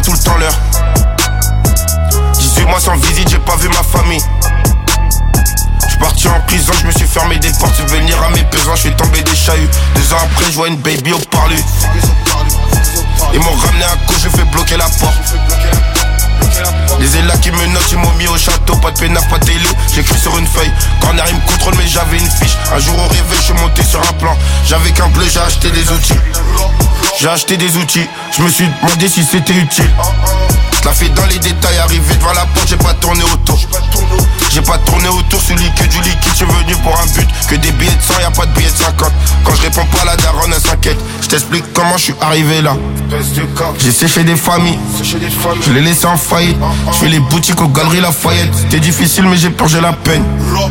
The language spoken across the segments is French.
pas tout le temps l'heure. 18 mois sans visite, j'ai pas vu ma famille. J'suis parti en prison, j'me suis fermé des portes. Subvenir à mes besoins, j'suis tombé des chahuts. 2 ans après, j'vois une baby au parlu. Ils m'ont ramené à cause, j'ai fait bloquer la porte. Les élats qui me notent, ils m'ont mis au château. Pas de peinard, pas de télé, j'écris sur une feuille. Corner, ils me contrôlent, mais j'avais une fiche. Un jour au réveil, j'suis monté sur un plan. J'avais qu'un bleu, j'ai acheté des outils. J'ai acheté des outils, je me suis demandé si c'était utile. Je la fais dans les détails, arrivé devant la porte, j'ai pas tourné autour. J'ai pas tourné autour, celui que du liquide, j'suis venu pour un but. Que des billets de 100, y'a pas de billets de 50. Quand je réponds pas, la daronne elle s'inquiète. Je t'explique comment je suis arrivé là. J'ai séché des familles, je les laissé en faillite. Je fais les boutiques aux galeries Lafayette. C'était difficile mais j'ai purgé la peine.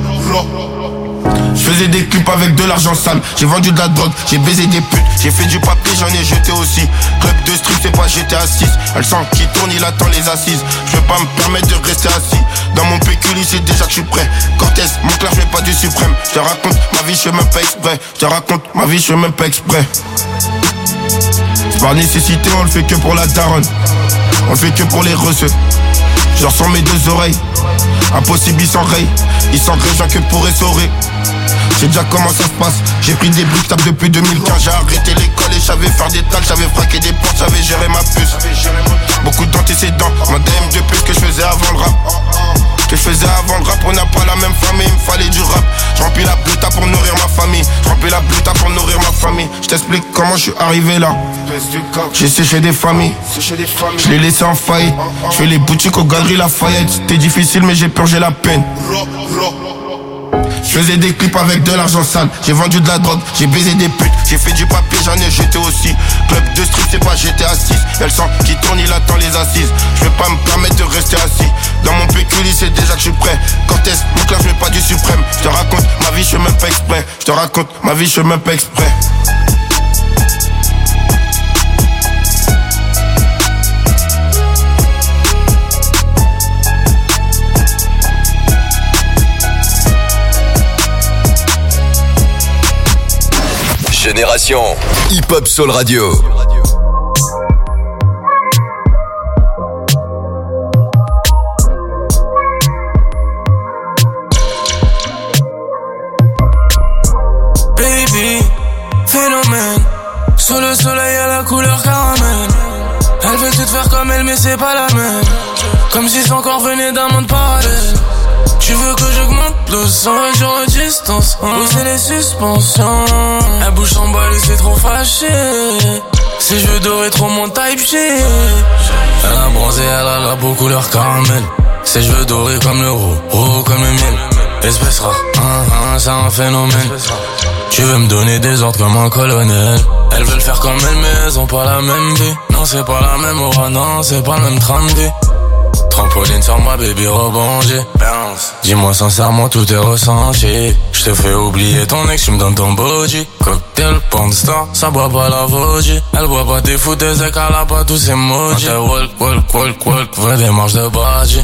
Je faisais des clips avec de l'argent sale. J'ai vendu de la drogue, j'ai baisé des putes. J'ai fait du papier, j'en ai jeté aussi. Club de street, c'est pas GTA 6. Elle sent qui tourne, il attend les assises. Je peux pas me permettre de rester assis. Dans mon pécule, c'est déjà que je suis prêt. Cortez, mon clair, je mets pas du suprême. Je te raconte ma vie, je fais même pas exprès. Je te raconte ma vie, je fais même pas exprès. C'est par nécessité, on le fait que pour la daronne. On le fait que pour les recettes. Je ressens mes 2 oreilles. Impossible, ils s'enrayent. Ils s'engrègent que pour essorer. J'ai déjà comment ça se passe. J'ai pris des briques tables depuis 2015. J'ai arrêté l'école et j'avais faire des tales. J'avais fraqué des portes, j'avais géré ma puce. Beaucoup d'antécédents. Ma DM de plus que je faisais avant le rap. Que je faisais avant le rap, on n'a pas la même famille. Il me fallait du rap. Je remplis la bluta pour nourrir ma famille. Je remplis la bluta pour nourrir ma famille. Je t'explique comment je suis arrivé là. J'ai séché des familles. Je les laissé en faillite. Je fais les boutiques aux galeries Lafayette. C'était difficile mais j'ai purgé la peine. Je faisais des clips avec de l'argent sale. J'ai vendu de la drogue, j'ai baisé des putes. J'ai fait du papier, j'en ai jeté aussi. Club de street, c'est pas GTA 6. Elle sent qui tourne, il attend les assises. Je vais pas me permettre de rester assis. Dans mon pécule, c'est déjà que je suis prêt. Cortez, mon clair, je mets pas du suprême. Je te raconte ma vie, je fais même pas exprès. Je te raconte ma vie, je fais même pas exprès. Génération Hip Hop Soul Radio. Baby, phénomène. Sous le soleil à la couleur caramel. Elle veut tout faire comme elle mais c'est pas la même. Comme si son corps venait d'un monde parallèle. Tu veux que j'augmente le sang et je redistance. Pousser les suspensions. Elle bouge sans balle et c'est trop fâché. Ses cheveux dorés trop mon type shit. Elle a bronzé, elle a la peau couleur caramel. Ses cheveux dorés comme le roux comme le miel. Espèce rare, c'est un phénomène. Tu veux me donner des ordres comme un colonel. Elles veulent faire comme elle mais elles ont pas la même vie. Non c'est pas la même aura, non c'est pas le même train de vie. Trampoline sur moi, baby, rebondis. Dis-moi sincèrement, tout est ressenti. Je te fais oublier ton ex, tu me donnes ton body. Cocktail, pornstar, ça boit pas la vodka. Elle boit pas des foot, des écs, elle a pas tous ses emojis. Walk, vraie démarche de body.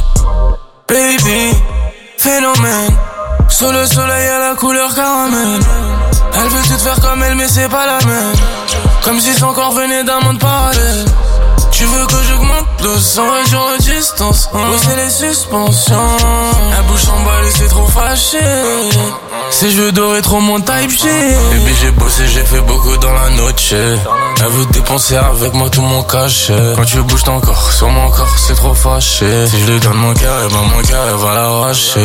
Baby, phénomène. Sous le soleil à la couleur caramel. Elle veut tout faire comme elle, mais c'est pas la même. Comme si son corps venait d'un monde parallèle. Tu veux que j'augmente le sang et je redistance. Pousser les suspensions. Elle bouge sans balle et c'est trop fâché. Ses cheveux dorés trop mon type shit. Baby j'ai bossé, j'ai fait beaucoup dans la noche. Elle veut dépenser avec moi tout mon cachet. Quand tu bouges ton corps sur mon corps c'est trop fâché. Si je lui donne mon cœur, et ben mon cœur elle va l'arracher.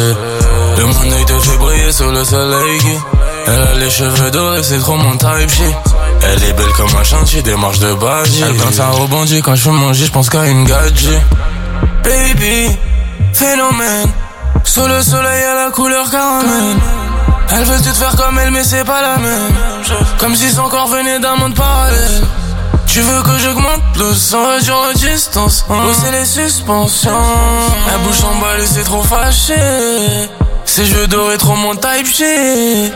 Le mon œil te fait briller sous le soleil. Elle a les cheveux dorés, c'est trop mon type shit. Elle est belle comme un chantier, démarche de body. Elle quand ça rebondit, quand je fume mon J, je pense qu'à une gadget. Baby, phénomène. Sous le soleil à la couleur caramel. Elle veut tout faire comme elle mais c'est pas la même. Comme si son corps venait d'un monde parallèle. Tu veux que j'augmente le sang et je redistance. Pousser les suspensions. Elle bouge sans balle et c'est trop fâché. Ses cheveux dorés trop mon type shit.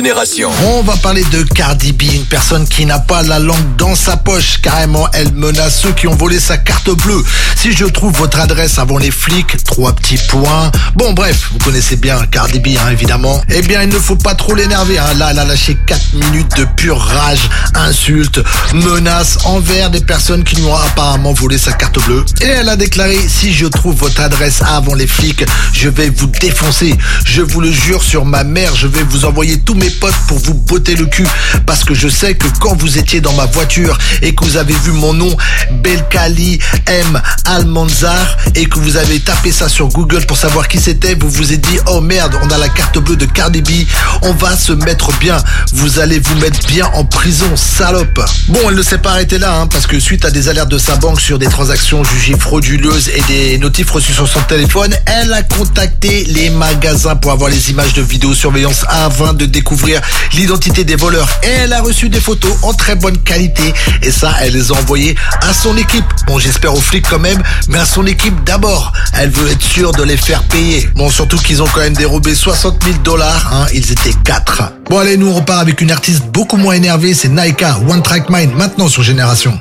Génération. On va parler de Cardi B, une personne qui n'a pas la langue dans sa poche. Carrément, elle menace ceux qui ont volé sa carte bleue. Si je trouve votre adresse avant les flics, 3 petits points. Bon, bref, vous connaissez bien Cardi B, évidemment. Eh bien, il ne faut pas trop l'énerver. Là, elle a lâché 4 minutes de pure rage, insultes, menaces envers des personnes qui lui ont apparemment volé sa carte bleue. Et elle a déclaré, si je trouve votre adresse avant les flics, je vais vous défoncer. Je vous le jure sur ma mère, je vais vous envoyer tous mes potes pour vous botter le cul. Parce que je sais que quand vous étiez dans ma voiture et que vous avez vu mon nom, Belkali M. Almanzar, et que vous avez tapé ça sur Google pour savoir qui c'était, vous vous êtes dit, oh merde, on a la carte bleue de Cardi B, on va se mettre bien. Vous allez vous mettre bien en prison, salope. Bon, elle ne s'est pas arrêtée là, parce que suite à des alertes de sa banque sur des transactions jugées frauduleuses et des notifs reçus sur son téléphone, elle a contacté les magasins pour avoir les images de vidéosurveillance afin de découvrir l'identité des voleurs. Et elle a reçu des photos en très bonne qualité. Et ça, elle les a envoyées à son équipe. Bon, j'espère aux flics quand même, mais à son équipe d'abord. Elle veut être sûre de les faire payer. Bon, surtout qu'ils ont quand même dérobé $60 000. Ils étaient 4. Bon, allez, nous on repart avec une artiste beaucoup moins énervée. C'est Naika, One Track Mind, maintenant sur Génération.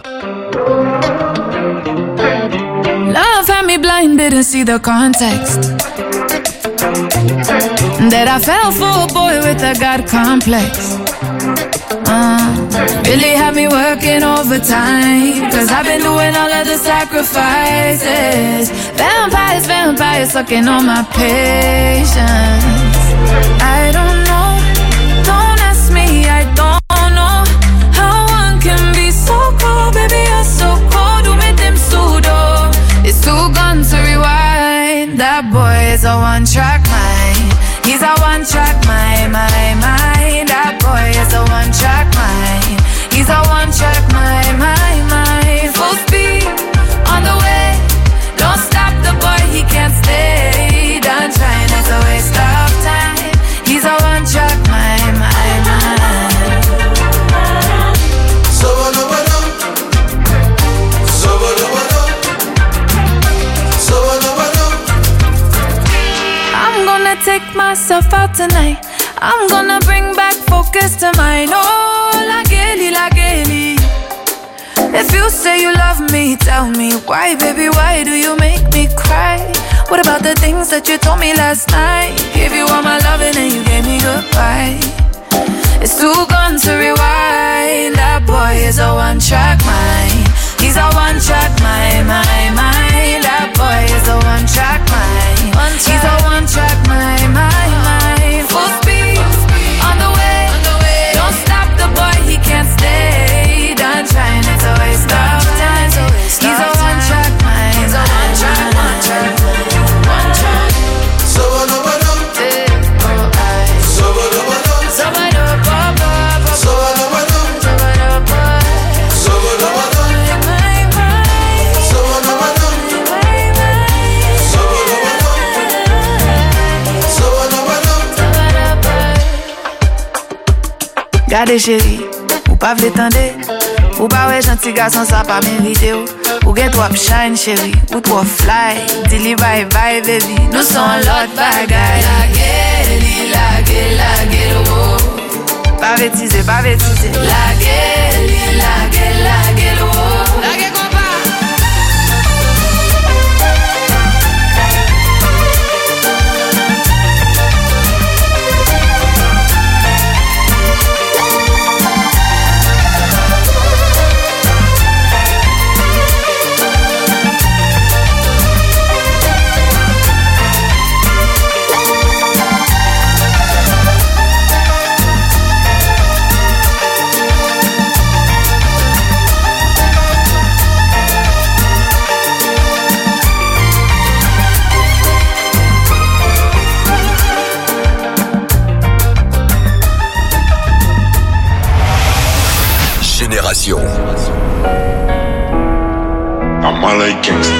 Love had me blind, didn't see the context. That I fell for a boy with a God complex. Really had me working overtime, 'cause I've been doing all of the sacrifices. Vampires, vampires sucking on my patience. I don't know, don't ask me, I don't know how one can be so cold, baby you're so cold, do me them pseudo. It's too gone to rewind. That boy is a one-track mind. He's a one-track mind. That boy is a one-track mind. He's a one-track mind. Full speed on the way. Don't stop the boy, he can't stay. Done trying, it's a waste of time. He's a one-track mind. I'm gonna take myself out tonight. I'm gonna bring back focus to mine. Oh, la Kelly. If you say you love me, tell me why, baby, why do you make me cry? What about the things that you told me last night? Gave you all my loving and you gave me goodbye. It's too gone to rewind. That boy is a one-track mind. He's a one-track mind. That boy is a one-track mind. He's a one-track mind. Full speed on the way. Don't stop the boy, he can't stay. Done trying, it's a waste of time. He's a one-track mind. He's a one-track mind. Gade chéri, ou pas vle tande, ou pas ouais gentil garçon ça pas m'invite ou get trop shine chéri, ou trop fly, dili bye bye baby, nous sommes l'autre bagaille. La gueule, oh. Pas bêtise, la gueule, oh. La gueule compa. Génération. I'm all like gangsta.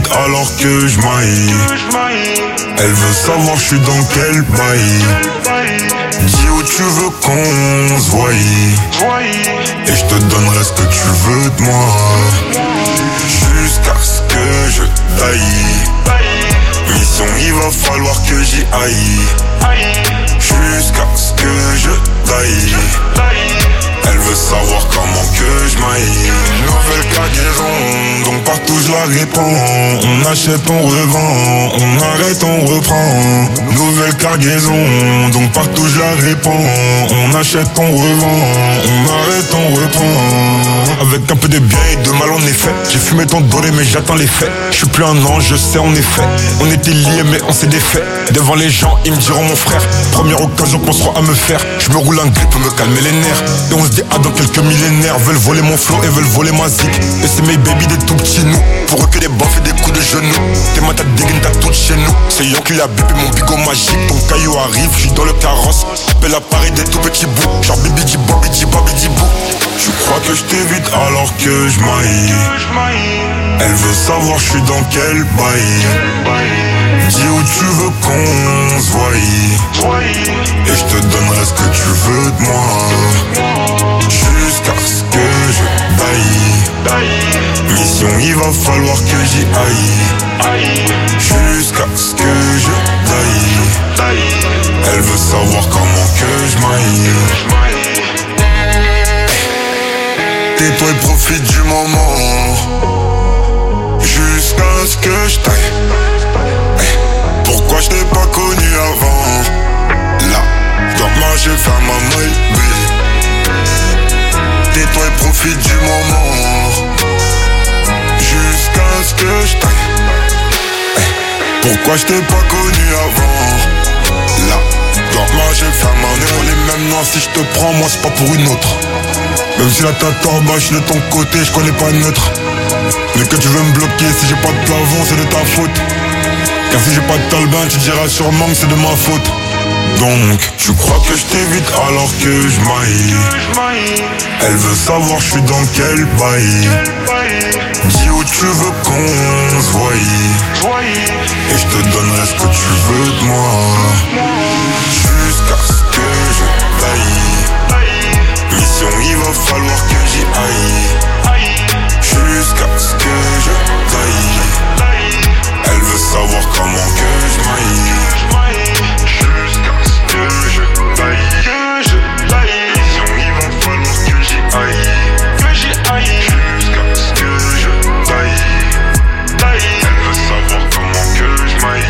alors que je maille. Elle veut savoir je suis dans quel bail. Dis où tu veux qu'on se voie, et je te donnerai ce que tu veux de moi, jusqu'à ce que je taille. Mission, il va falloir que j'y aille, jusqu'à ce que je taille. Elle veut savoir comment que je maille. Nouvelle cargaison, donc partout je la répands. On achète, on revend, on arrête, on reprend. Nouvelle cargaison, donc partout je la répands. On achète, on revend, on arrête, on reprend. Avec un peu de bien et de mal en effet. J'ai fumé tant doré mais j'attends les faits. Je suis plus un ange, je sais en effet. On était liés mais on s'est défait. Devant les gens ils me diront mon frère. Première occasion qu'on sera à me faire. Je me roule un grip pour me calmer les nerfs. Et on se dit ah dans quelques millénaires. Veulent voler mon flow et veulent voler ma zik. Et c'est mes baby des tout petits nous. Pour eux que des baffes et des coups de genoux. Tes mains t'as dégaine t'as toutes chez nous. C'est Yon qui l'a bipé mon bigot magique. Ton caillou arrive, je suis dans le carrosse. Appelle l'appareil des tout petits bouts. Genre bibi di bou, bibi di bou. Tu crois que je t'évite alors que je maille. Elle veut savoir je suis dans quel bail. Dis où tu veux qu'on se voie, et je te donnerai ce que tu veux de moi, jusqu'à ce que je taille. Mission, il va falloir que j'y aille, jusqu'à ce que je taille. Elle veut savoir comment que je maille. Tais-toi et profite du moment, jusqu'à ce que je taille. Pourquoi je t'ai pas connu avant? Là, dans ma je fais ma maille. Tais-toi et profite du moment, jusqu'à ce que je taille. Pourquoi je t'ai pas connu avant? Là, dans ma je fais ma maille. On est même noirs, si je te prends, moi c'est pas pour une autre. Même si la tête en bas, je suis de ton côté, je connais pas neutre. Mais que tu veux me bloquer, si j'ai pas de plafond, c'est de ta faute. Car si j'ai pas de talbin, tu diras sûrement que c'est de ma faute. Donc, tu crois que je t'évite alors que je maille. Elle veut savoir je suis dans quel bail. Dis où tu veux qu'on se voie, et je te donnerai ce que tu veux de moi, jusqu'à ce que je taille. Mission, il va falloir que j'y aille, jusqu'à ce que je taille. Elle veut savoir comment que je maille, jusqu'à ce que je taille. Mission, il va falloir que j'y aille, jusqu'à ce que je taille. Elle veut savoir comment que je maille,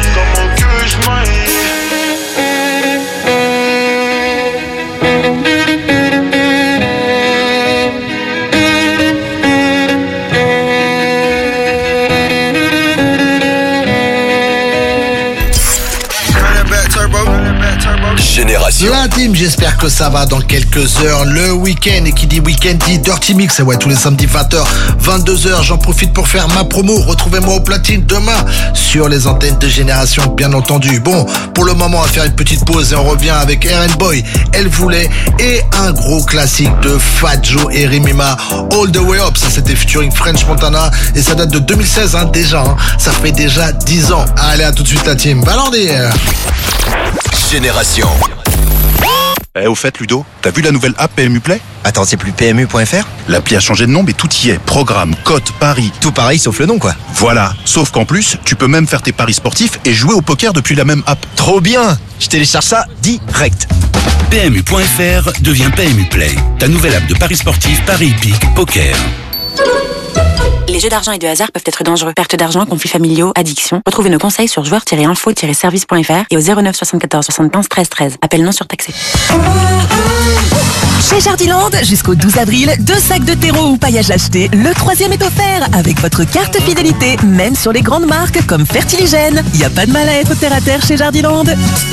Génération. La team, j'espère que ça va dans quelques heures. Le week-end, et qui dit week-end dit Dirty Mix. Et ouais, tous les samedis 20h, 22h, j'en profite pour faire ma promo. Retrouvez-moi au platine demain sur les antennes de Génération, bien entendu. Bon, pour le moment, on va faire une petite pause et on revient avec Aaron Boy, Elle voulait, et un gros classique de Fat Joe et Rimima, All the Way Up. Ça, c'était featuring French Montana et ça date de 2016 déjà. Ça fait déjà 10 ans. Allez, à tout de suite la team. Balandière. Génération. Au fait, Ludo, t'as vu la nouvelle app PMU Play? Attends, c'est plus PMU.fr? L'appli a changé de nom, mais tout y est. Programme, cote, paris. Tout pareil, sauf le nom, quoi. Voilà. Sauf qu'en plus, tu peux même faire tes paris sportifs et jouer au poker depuis la même app. Trop bien! Je télécharge ça direct. PMU.fr devient PMU Play. Ta nouvelle app de paris sportifs, paris hippiques, poker. Les jeux d'argent et de hasard peuvent être dangereux. Perte d'argent, conflits familiaux, addiction. Retrouvez nos conseils sur joueurs-info-service.fr et au 09 74 75 13 13. Appel non surtaxé. Chez Jardiland, jusqu'au 12 avril, 2 sacs de terreau ou paillage acheté. Le 3e est offert avec votre carte fidélité, même sur les grandes marques comme Fertiligène. Y a pas de mal à être terre à terre chez Jardiland.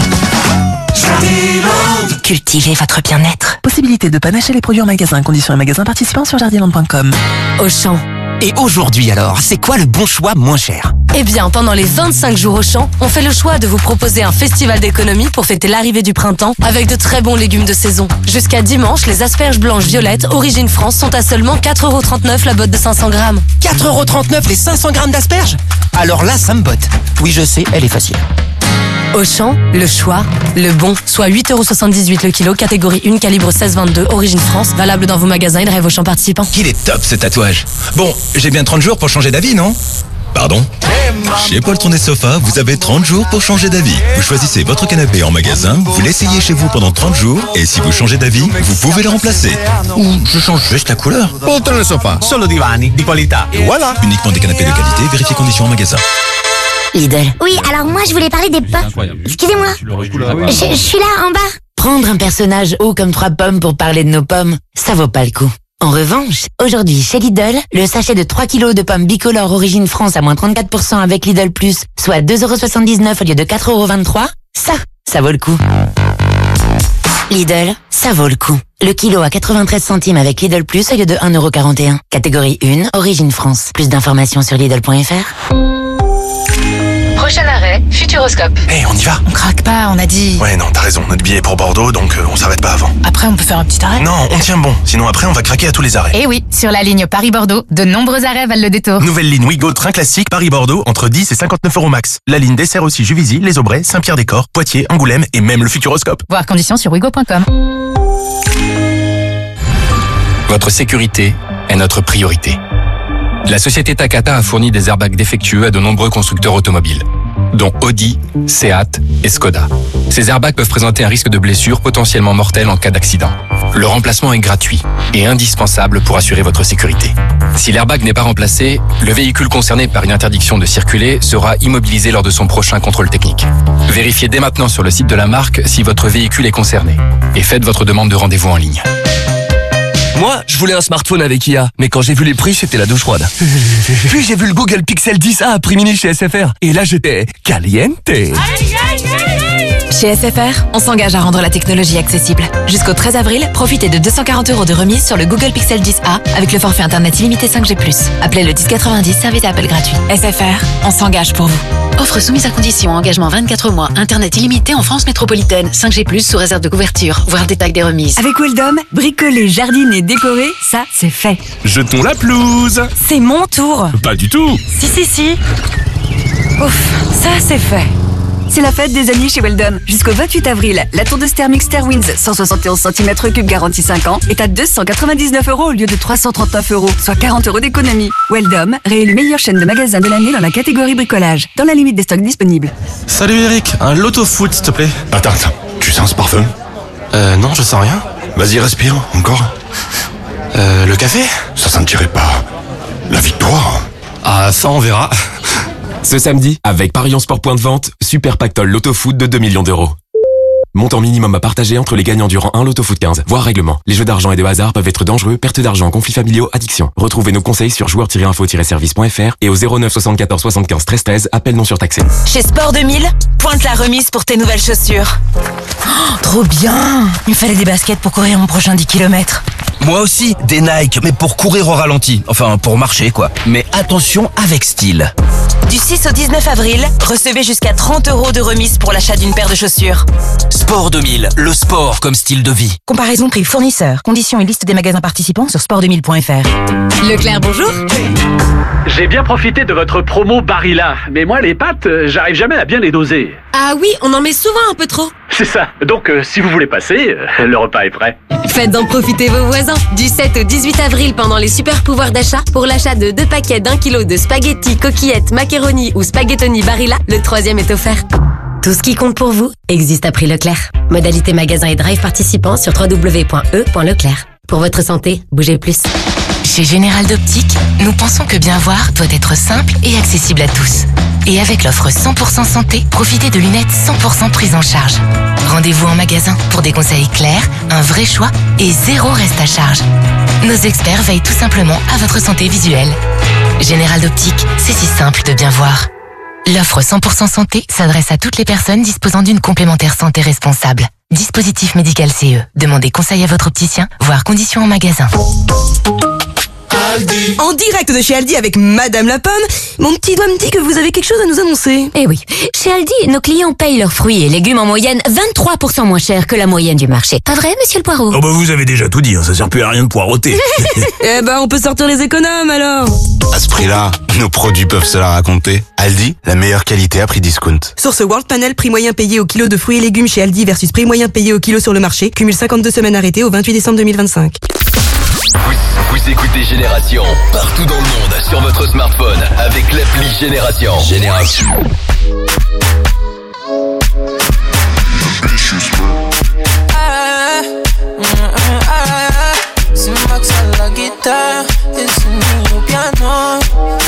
Jardiland. Cultivez votre bien-être. Possibilité de panacher les produits en magasin. Conditions et magasins participants sur jardiland.com. Auchan. Et aujourd'hui alors, c'est quoi le bon choix moins cher? Eh bien, pendant les 25 jours Auchan, on fait le choix de vous proposer un festival d'économie pour fêter l'arrivée du printemps avec de très bons légumes de saison. Jusqu'à dimanche, les asperges blanches violettes Origine France sont à seulement 4,39€ la botte de 500 grammes. 4,39€ les 500 grammes d'asperges? Alors là, ça me botte. Oui, je sais, elle est facile. Auchan, le choix, le bon, soit 8,78€ le kilo, catégorie 1, calibre 16-22, Origine France, valable dans vos magasins et de rêve Auchan participants. Il est top ce tatouage. Bon, j'ai bien 30 jours pour changer d'avis, non? Pardon? Chez Paul Tourné Sofa, vous avez 30 jours pour changer d'avis. Vous choisissez votre canapé en magasin, vous l'essayez chez vous pendant 30 jours, et si vous changez d'avis, vous pouvez le remplacer. Ou je change juste la couleur. Paul Tourné Sofa. Solo divani di qualità. Et voilà. Uniquement des canapés de qualité, vérifiez conditions en magasin. Lidl. Oui, alors moi je voulais parler des pommes. Excusez-moi. Je suis là en bas. Prendre un personnage haut comme 3 pommes pour parler de nos pommes, ça vaut pas le coup. En revanche, aujourd'hui chez Lidl, le sachet de 3 kilos de pommes bicolores Origine France à moins 34% avec Lidl Plus, soit 2,79€ au lieu de 4,23€, ça vaut le coup. Lidl, ça vaut le coup. Le kilo à 93 centimes avec Lidl Plus au lieu de 1,41€. Catégorie 1, Origine France. Plus d'informations sur Lidl.fr. Prochain arrêt, Futuroscope. Hé, on y va? On craque pas, on a dit... Ouais, non, t'as raison, notre billet est pour Bordeaux, donc on s'arrête pas avant. Après, on peut faire un petit arrêt? Non, on tient bon, sinon après on va craquer à tous les arrêts. Eh oui, sur la ligne Paris-Bordeaux, de nombreux arrêts valent le détour. Nouvelle ligne Ouigo, train classique Paris-Bordeaux, entre 10 et 59€ max. La ligne dessert aussi Juvisy, Les Aubrais, Saint-Pierre-des-Corps, Poitiers, Angoulême et même le Futuroscope. Voir conditions sur ouigo.com. Votre sécurité est notre priorité. La société Takata a fourni des airbags défectueux à de nombreux constructeurs automobiles, dont Audi, Seat et Skoda. Ces airbags peuvent présenter un risque de blessure potentiellement mortelle en cas d'accident. Le remplacement est gratuit et indispensable pour assurer votre sécurité. Si l'airbag n'est pas remplacé, le véhicule concerné par une interdiction de circuler sera immobilisé lors de son prochain contrôle technique. Vérifiez dès maintenant sur le site de la marque si votre véhicule est concerné et faites votre demande de rendez-vous en ligne. Moi, je voulais un smartphone avec IA, mais quand j'ai vu les prix, c'était la douche froide. Puis j'ai vu le Google Pixel 10a à prix mini chez SFR, et là j'étais caliente. Chez SFR, on s'engage à rendre la technologie accessible. Jusqu'au 13 avril, profitez de 240€ de remise sur le Google Pixel 10a avec le forfait internet illimité 5G+. Appelez le 1090, service et appel gratuit. SFR, on s'engage pour vous. Offre soumise à condition, engagement 24 mois, internet illimité en France métropolitaine, 5G+, sous réserve de couverture, voir détail des remises. Avec Weldom, bricoler, jardiner, décorer, ça c'est fait. Jetons la pelouse. C'est mon tour. Pas du tout. Si. Ouf, ça c'est fait. C'est la fête des amis chez Weldom. Jusqu'au 28 avril, la tour de Stermix Stairwinds, 171 cm3 garantie 5 ans, est à 299€ au lieu de 339€, soit 40€ d'économie. Weldom, réélu meilleure chaîne de magasins de l'année dans la catégorie bricolage, dans la limite des stocks disponibles. Salut Eric, un loto foot s'il te plaît. Attends, tu sens ce parfum? Non, je sens rien. Vas-y, respire, encore. Le café? Ça sentirait pas la victoire? Ah, ça on verra. Ce samedi, avec Parion Sport Point de Vente, Super Pactole Loto Foot de 2 millions d'euros. Montant minimum à partager entre les gagnants du rang 1 Loto Foot 15. Voir règlement. Les jeux d'argent et de hasard peuvent être dangereux, perte d'argent, conflits familiaux, addiction. Retrouvez nos conseils sur joueurs-info-service.fr et au 09 74 75 13 13, appel non surtaxé. Chez Sport 2000, pointe la remise pour tes nouvelles chaussures. Oh, trop bien! Il me fallait des baskets pour courir mon prochain 10 km. Moi aussi, des Nike, mais pour courir au ralenti. Enfin, pour marcher, quoi. Mais attention, avec style. Du 6 au 19 avril, recevez jusqu'à 30€ de remise pour l'achat d'une paire de chaussures. Sport 2000, le sport comme style de vie. Comparaison prix fournisseur. Conditions et liste des magasins participants sur sport2000.fr. Leclerc, bonjour. J'ai bien profité de votre promo Barilla, mais moi les pâtes, j'arrive jamais à bien les doser. Ah oui, on en met souvent un peu trop. C'est ça, donc si vous voulez passer, le repas est prêt. Faites d'en profiter vos voisins. Du 7 au 18 avril pendant les super pouvoirs d'achat, pour l'achat de 2 paquets d'1 kilo de spaghettis, coquillettes, macaroni ou spaghettoni Barilla, le 3e est offert. Tout ce qui compte pour vous existe à prix Leclerc. Modalité magasin et drive participants sur www.e.leclerc. Pour votre santé, bougez plus. Chez Général d'Optique, nous pensons que bien voir doit être simple et accessible à tous. Et avec l'offre 100% santé, profitez de lunettes 100% prises en charge. Rendez-vous en magasin pour des conseils clairs, un vrai choix et 0 reste à charge. Nos experts veillent tout simplement à votre santé visuelle. Général d'Optique, c'est si simple de bien voir. L'offre 100% santé s'adresse à toutes les personnes disposant d'une complémentaire santé responsable. Dispositif médical CE. Demandez conseil à votre opticien, voire conditions en magasin. Aldi. En direct de chez Aldi avec Madame la Pomme, mon petit doigt me dit que vous avez quelque chose à nous annoncer. Eh oui, chez Aldi, nos clients payent leurs fruits et légumes en moyenne 23% moins cher que la moyenne du marché. Pas vrai, monsieur le poireau? Oh bah vous avez déjà tout dit, hein, ça sert plus à rien de poireauter. Eh ben on peut sortir les économes alors. À ce prix-là, nos produits peuvent se la raconter. Aldi, la meilleure qualité à prix discount. Source World Panel, prix moyen payé au kilo de fruits et légumes chez Aldi versus prix moyen payé au kilo sur le marché. Cumule 52 semaines arrêtées au 28 décembre 2025. Vous écoutez Génération partout dans le monde sur votre smartphone avec l'appli Génération. C'est Max à la guitare et c'est Nino au piano.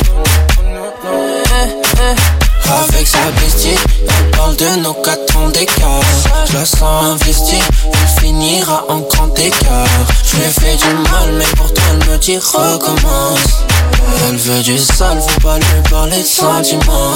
Avec sa bestie, elle parle de nos 4 ans d'écart. Je la sens investie, elle finira en grand écart. Je lui ai fait du mal, mais pourtant elle me dit recommence. Elle veut du sale, faut pas lui parler de sentiments.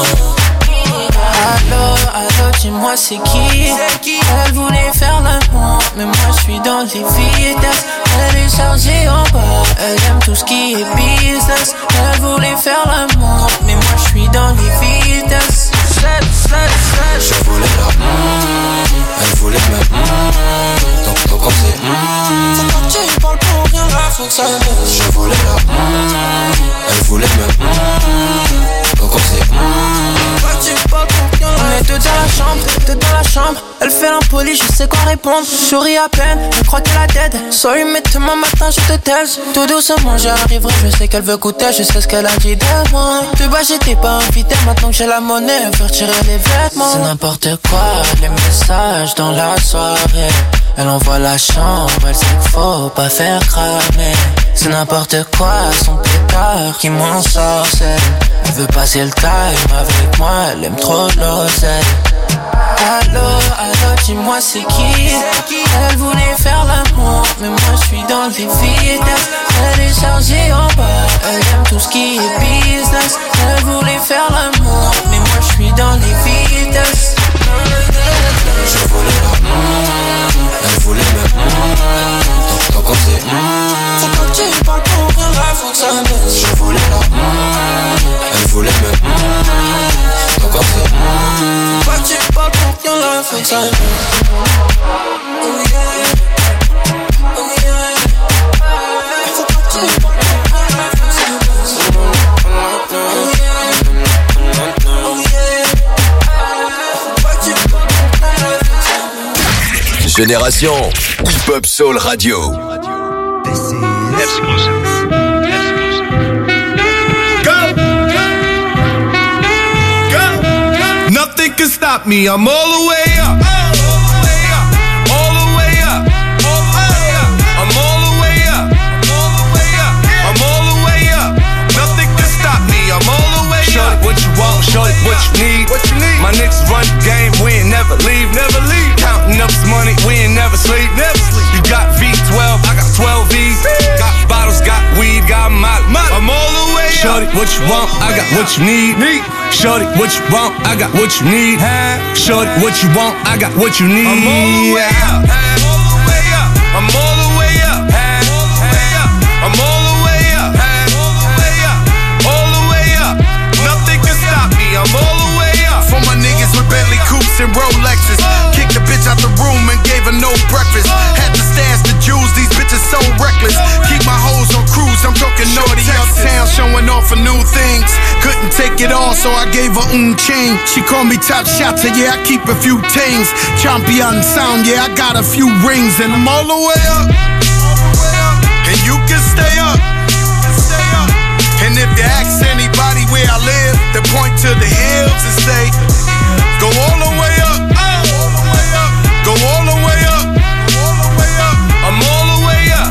Allô, dis-moi c'est qui? Elle voulait faire l'amour, mais moi je suis dans les vitesses. Elle est chargée en bas, elle aime tout ce qui est business. Elle voulait faire l'amour, mais moi je suis dans les vitesses. Je voulais la elle voulait me donc on sait Faut pas que tu parles pour rien, là faut que ça baisse. Je voulais la elle voulait me donc on sait Faut que tu parles pour rien, on est deux dans la chambre, elle fait l'impoli, je sais quoi répondre. Je souris à peine, elle croit qu'elle a dead. Sorry mais demain matin je te taise. Tout doucement j'arriverai, je sais qu'elle veut goûter. Je sais ce qu'elle a dit de moi. De bas j'étais pas invité, maintenant que j'ai la monnaie, faire tirer les vêtements. C'est n'importe quoi, les messages dans la soirée. Elle envoie la chambre, elle sait qu'il faut pas faire cramer. C'est n'importe quoi, son pétard qui m'en sorcelle. Elle veut passer le time avec moi, elle aime trop l'oseille. Allô, dis-moi c'est qui? Elle voulait faire l'amour, mais moi je suis dans les vitesses. Elle est chargée en bas, elle aime tout ce qui est business. Elle voulait faire l'amour, mais moi je suis dans les vitesses. Je voulais la elle voulait me donc on sait Faut pas que tu parles pour rien, là faut que ça baisse. Je voulais la elle voulait me donc on sait Faut pas que tu parles pour rien, là faut que ça baisse. Oh yeah, oh yeah. Faut pas que tu parles pour rien, là faut que ça baisse. Oh yeah, oh yeah. Faut pas que tu parles pour rien, là faut que ça baisse. Génération Hip-Hop Soul Radio. Nothing can stop me, I'm all the way up. All the way up. I'm all the way up. I'm all the way up. Nothing can stop me, I'm all the way up. Show it what you want, show it what you need. My niggas run the game, we ain't never leave. Counting up this money, we ain't never sleep. You got V12, I got 12 V's. Got bottles, got weed, got molly. I'm all the way up. Shorty, what you want, I got what you need. Shorty, what you want, I got what you need. Shorty, what you want, I got what you need. I'm all the way up. I'm all the way up. I'm all the way up. All the way up. Nothing can stop me, I'm all the way up. For my niggas with Bentley coupes and Rolexes. Kicked the bitch out the room and gave her no breakfast. Had to stash the jewels, these bitches so reckless. Keep my hoes on cruise, I'm talking naughty uptown, showing off for new things. Couldn't take it all, so I gave her chain. She called me top shotter, yeah, I keep a few tings. Champion sound, yeah, I got a few rings. And I'm all the way up. And you can stay up. And if you ask anybody where I live, they point to the hills and say, go all the way up. Go all the way up. I'm all the way up.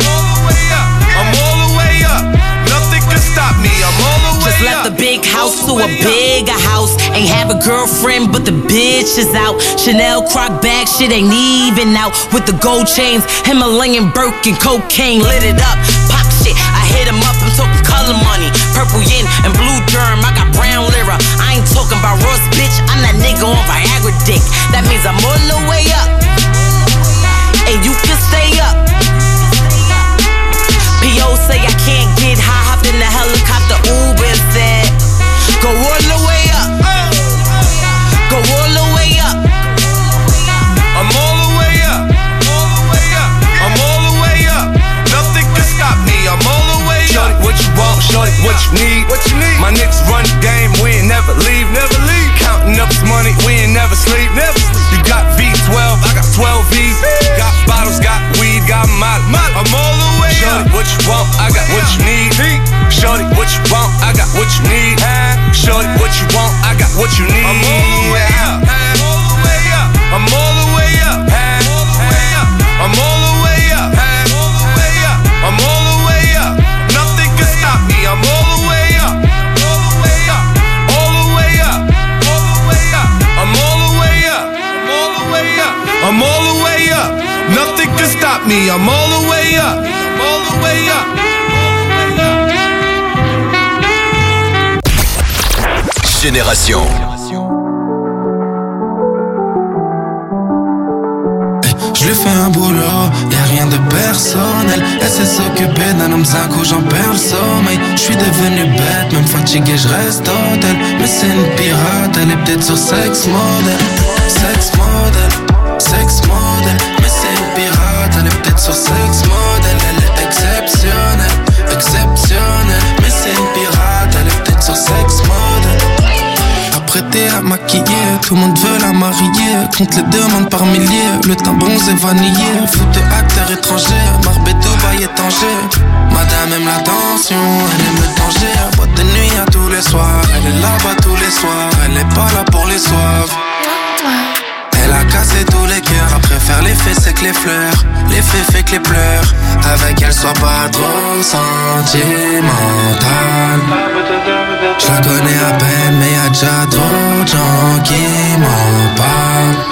I'm all the way up. Nothing can stop me, I'm all the way up. Just left the big house to a bigger house. Ain't have a girlfriend, but the bitch is out. Chanel croc bag, shit ain't even out. With the gold chains, Himalayan Birkin, cocaine, lit it up. Pop shit, I hit him up, I'm talking color money. Purple yin and blue germ, I got brown lira. I ain't talking about Ross, bitch, I'm that nigga on Viagra dick. That means I'm all the way up. And you can stay up. P.O. say I can't get high. me, I'm all the way up. I'm all the way up. Génération. Je lui fais un boulot, y'a rien de personnel. Elle sait s'occuper d'un homme zinc où j'en perds le sommeil. Je suis devenu bête, même fatigué, je reste hôtel. Mais c'est une pirate, elle est peut-être sur sex model. Sex model, sex model. Mais c'est une pirate, elle est peut-être sur sex model. Elle est exceptionnelle, exceptionnelle. Mais c'est une pirate, elle est peut-être sur sex model. Apprêtée à maquiller, tout le monde veut la marier. Compte les demandes par milliers, le teint bronzé vanillé. Foot de acteur étranger, Marbet, Dubaï et Tanger. Madame aime l'attention, elle aime le danger. Boîte de nuit à tous les soirs, elle est là-bas tous les soirs. Elle est pas là pour les soives. Elle a cassé tous les cœurs, elle préfère les faits c'est que les fleurs. Les faits fait que les pleurs. Avec elle soit pas trop sentimentale. Je la connais à peine mais y'a déjà trop de gens qui m'en parlent.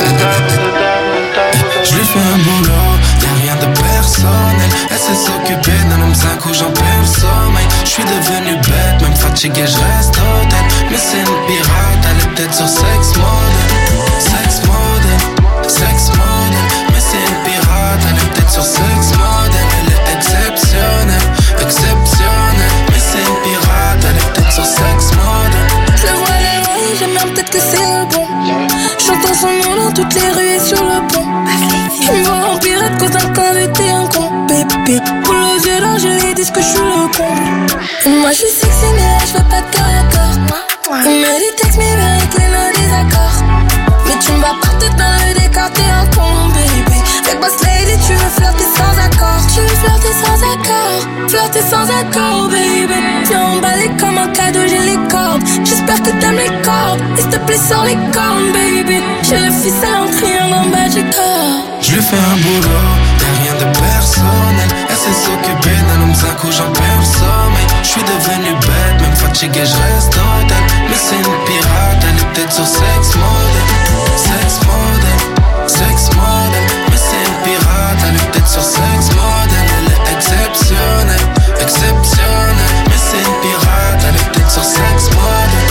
Je lui fais un boulot, y'a rien de personnel. Elle sait s'occuper d'un homme zinc où j'en perds le sommeil. Je suis devenu bête, même fatigué je reste hôtel. Mais c'est une pirate, elle est peut-être sur sex model. Sex model, sex model. Mais c'est une pirate, elle est peut-être sur sex model. Elle est exceptionnelle, exceptionnelle. Mais c'est une pirate, elle est peut-être sur sex model. Je le vois les rues, j'aime bien peut-être que c'est le bon. J'entends son nom dans toutes les rues et sur le pont. Je me vois en pirate quand un camp était un con. Bébé, pour les yeux là, je lui dis que je suis le con. Moi je suis sexy mais je veux pas de corps à corps. Il me dit texte mais avec les noms des accords. Mais tu me vas partout dans le décor, t'es un con bébé. Fait boss lady, tu veux flirter sans accord. Tu veux flirter sans accord. Flirter sans accord baby. Viens emballé comme un cadeau, j'ai les cordes. J'espère que t'aimes les cordes. Et s'il te plaît sors les cornes baby. J'ai le ficelle en triangle en bas du corps. Je lui fais un boulot, y'a rien de personnel. Elle sait s'occuper d'un homme zinc où j'en perds le sommeil. Je suis devenu bête, même fatigué je reste hôtel. Mais c'est une pirate, elle est peut-être sur sex model. Sex model, sex model. Mais c'est une pirate, elle est peut-être sur sex model. Elle est exceptionnelle, exceptionnelle. Mais c'est une pirate, elle est peut-être sur sex model.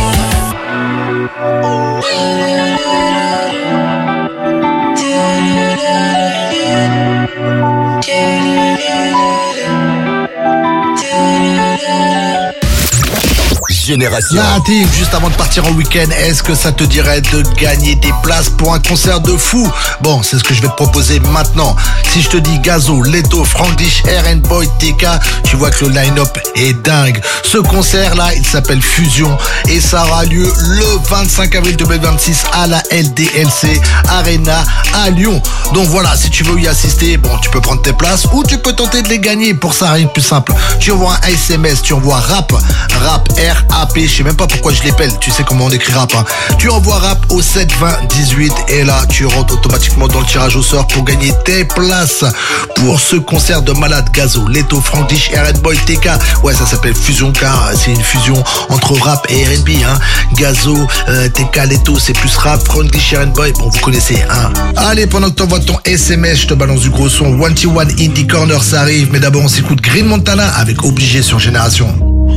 Génération. Native, juste avant de partir en week-end, est-ce que ça te dirait de gagner des places pour un concert de fou? Bon, c'est ce que je vais te proposer maintenant. Si je te dis Gazo, Leto, Frank Dish, R&Boy, TK, tu vois que le line-up est dingue. Ce concert-là, il s'appelle Fusion et ça aura lieu le 25 avril 2026 à la LDLC Arena à Lyon. Donc voilà, si tu veux y assister, bon, tu peux prendre tes places ou tu peux tenter de les gagner. Pour ça, rien de plus simple. Tu envoies un SMS, tu envoies rap, RAP, je sais même pas pourquoi je l'appelle, tu sais comment on écrit rap, hein. Tu envoies rap au 7 20 18 et là tu rentres automatiquement dans le tirage au sort pour gagner tes places pour ce concert de malade. Gazo, Leto, Frank Dish, R&Boy, TK. Ouais, ça s'appelle Fusion car c'est une fusion entre rap et R&B, hein. Gazo, TK, Leto, c'est plus rap, Frank Dish, R&Boy, bon vous connaissez, hein. Allez, pendant que t'envoies ton SMS, je te balance du gros son. 1T1 Indie Corner, ça arrive, mais d'abord on s'écoute Green Montana avec Obligé sur Génération.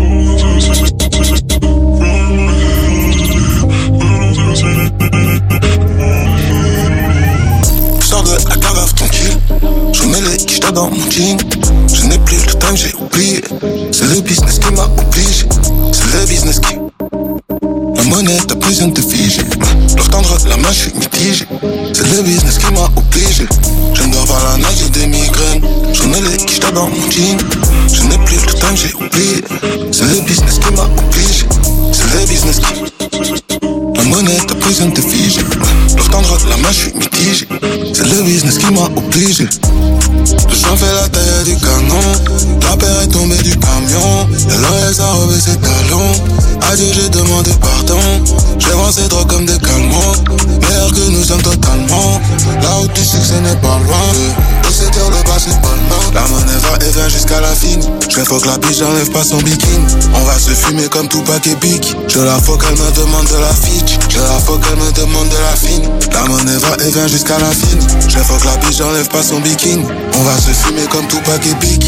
Je sors de la carafe tranquille, je mets les quichetas dans mon jean. Je n'ai plus le temps, j'ai oublié. C'est le business qui m'a obligé. C'est le business qui. La monnaie, t'as besoin de te figer. Leur tendre la main, je suis mitigé. C'est le business qui m'a obligé. Je ne dors pas la night, j'ai des migraines. Je mets les quichetas dans mon jean. Je n'ai plus le temps, j'ai oublié. C'est le business qui m'a obligé. C'est le business qui. La monnaie, t'as besoin de te figer. Leur tendre la main, je suis mitigé. C'est le business qui m'a obligé. Le sang fait la taille du canon. La paire est tombée du camion. Et l'OS a robé ses talons. Adieu, j'ai demandé pardon. J'ai avancé trop comme des calmants. Meilleur que nous sommes totalement. Là où tu succès n'est pas loin. Et c'est dire le bas, c'est pas le mal. La monnaie va et vient jusqu'à la fine. Je faut que la biche j'enlève pas son bikini. On va se fumer comme Tupac et Big. Je la faut qu'elle me demande de la feature. Je la faut qu'elle me demande de la fine. La monnaie va et vient jusqu'à la fine. Je faut que la biche j'enlève pas son bikini. On va se fumer comme Tupac et Big.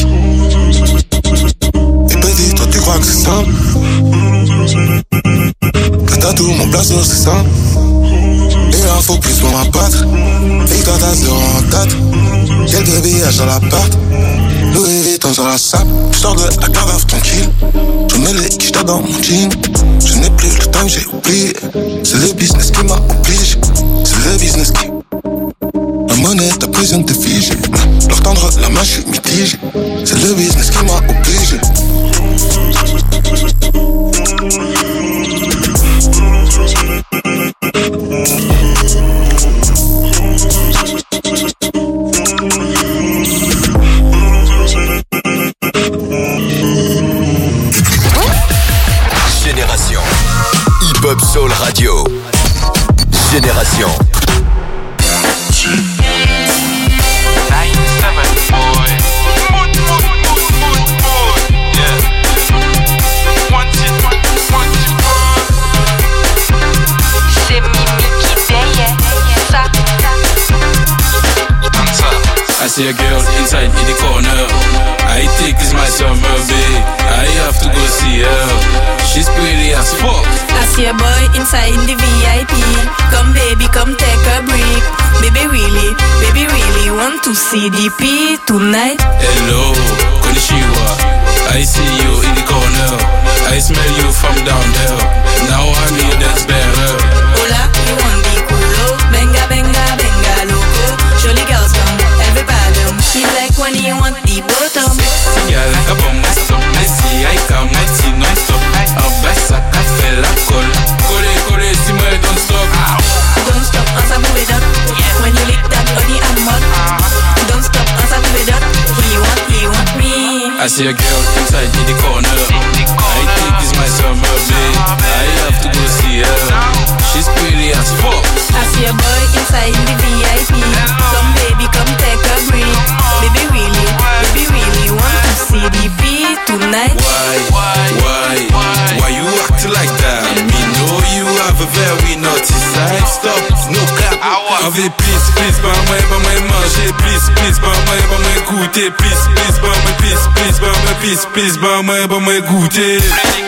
Et petit, toi tu crois que c'est simple? Le tatou, mon blason, c'est simple. Et là faut plus pour m'abattre. Et toi t'as zéro en tête. Quelques billages dans l'appart. Louis Vuitton sur la sape. J'sors de la carafe tranquille. Je mets les quichetas dans mon jean. Je n'ai plus le temps que j'ai oublié. C'est le business qui m'a obligé. C'est le business qui... La monnaie ta besoin de te figer. Leur tendre la main, je suis mitigé. C'est le business qui m'a obligé. Génération Hip-Hop Soul Radio. Génération I see a girl inside in the corner. I think it's my summer, babe. I have to go see her. She's pretty as fuck. I see a boy inside in the VIP. Come baby, come take a break. Baby really want to see DP tonight. Hello, konnichiwa. I see you in the corner. I smell you from down there. Now I'm here, that's better. Hola, you want the culo? Benga, benga, benga, loco. Surely girls come, everybody. She like when you want the bottom. Yeah, like a bomb, I stop. I see, I come, I see non-stop. Abbaissa, café, la colle. Kole, si moi, don't stop. Don't stop, answer move it up. When you lick that body, I'm hot. Don't stop, answer move it up. He want me. I see a girl inside in the corner. I think it's my summer, babe. I have to go see her. She's pretty as fuck. I see a boy inside in the VIP. Come baby, come take a break. Baby really want to see DP tonight. Why you act like that? Me know you have a very naughty side. Stop, no cap. Envie, please, bah moi manger. Please, bah moi goûter. Please, bah moi goûter.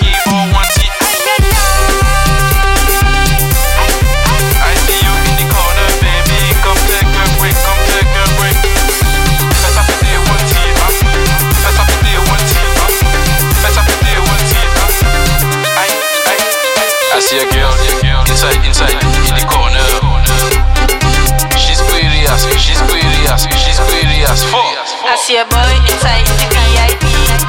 I see a girl inside in the corner. She's pretty as fuck. I see a boy inside in the VIP.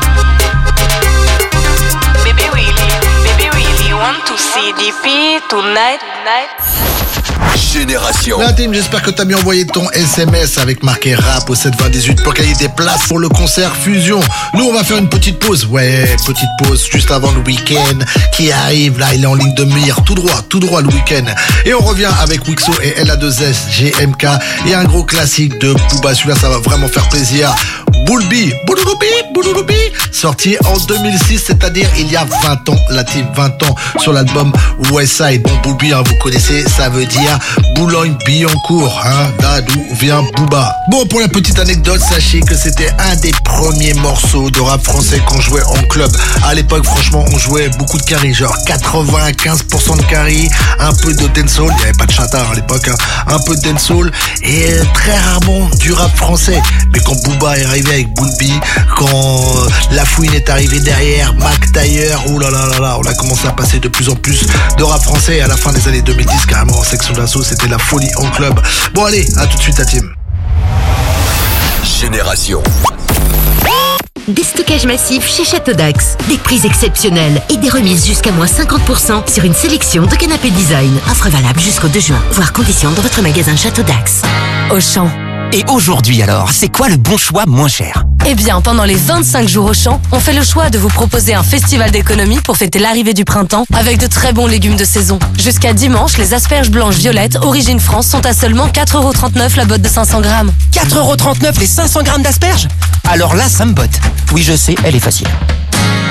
Baby really want to see DP tonight. Génération. La team, j'espère que t'as bien envoyé ton SMS avec marqué rap au 72018 pour gagner des places pour le concert Fusion. Nous, on va faire une petite pause. Ouais, petite pause juste avant le week-end qui arrive. Là, il est en ligne de mire. Tout droit le week-end. Et on revient avec Wixo et LA2S, GMK et un gros classique de Booba. Celui-là, ça va vraiment faire plaisir. Boulbi, sorti en 2006, c'est-à-dire il y a 20 ans, la team, 20 ans sur l'album Westside. Bon, Boulbi, hein, vous connaissez, ça veut dire Boulogne-Billancourt, hein, là d'où vient Booba. Bon, pour la petite anecdote, sachez que c'était un des premiers morceaux de rap français qu'on jouait en club. À l'époque, franchement, on jouait beaucoup de carry, genre 95% de carry, un peu de dancehall, il n'y avait pas de chata à l'époque, hein, un peu de dancehall et très rarement du rap français. Mais quand Booba est arrivé avec Boulbi, quand La Fouine est arrivé derrière, Mac Taylor, oulala, on a commencé à passer de plus en plus de rap français et à la fin des années 2010, carrément en section d'assaut, c'était la folie en club. Bon allez, à tout de suite la team. Génération. Déstockage massif chez Château d'Axe. Des prix exceptionnels et des remises jusqu'à moins 50% sur une sélection de canapés design. Offre valable jusqu'au 2 juin. Voir conditions dans votre magasin Château d'Axe. Auchan. Et aujourd'hui alors, c'est quoi le bon choix moins cher? Eh bien, pendant les 25 jours Auchan, on fait le choix de vous proposer un festival d'économie pour fêter l'arrivée du printemps avec de très bons légumes de saison. Jusqu'à dimanche, les asperges blanches violettes Origine France sont à seulement 4,39€ la botte de 500 grammes. 4,39€ les 500 grammes d'asperges? Alors là, ça me botte. Oui, je sais, elle est facile.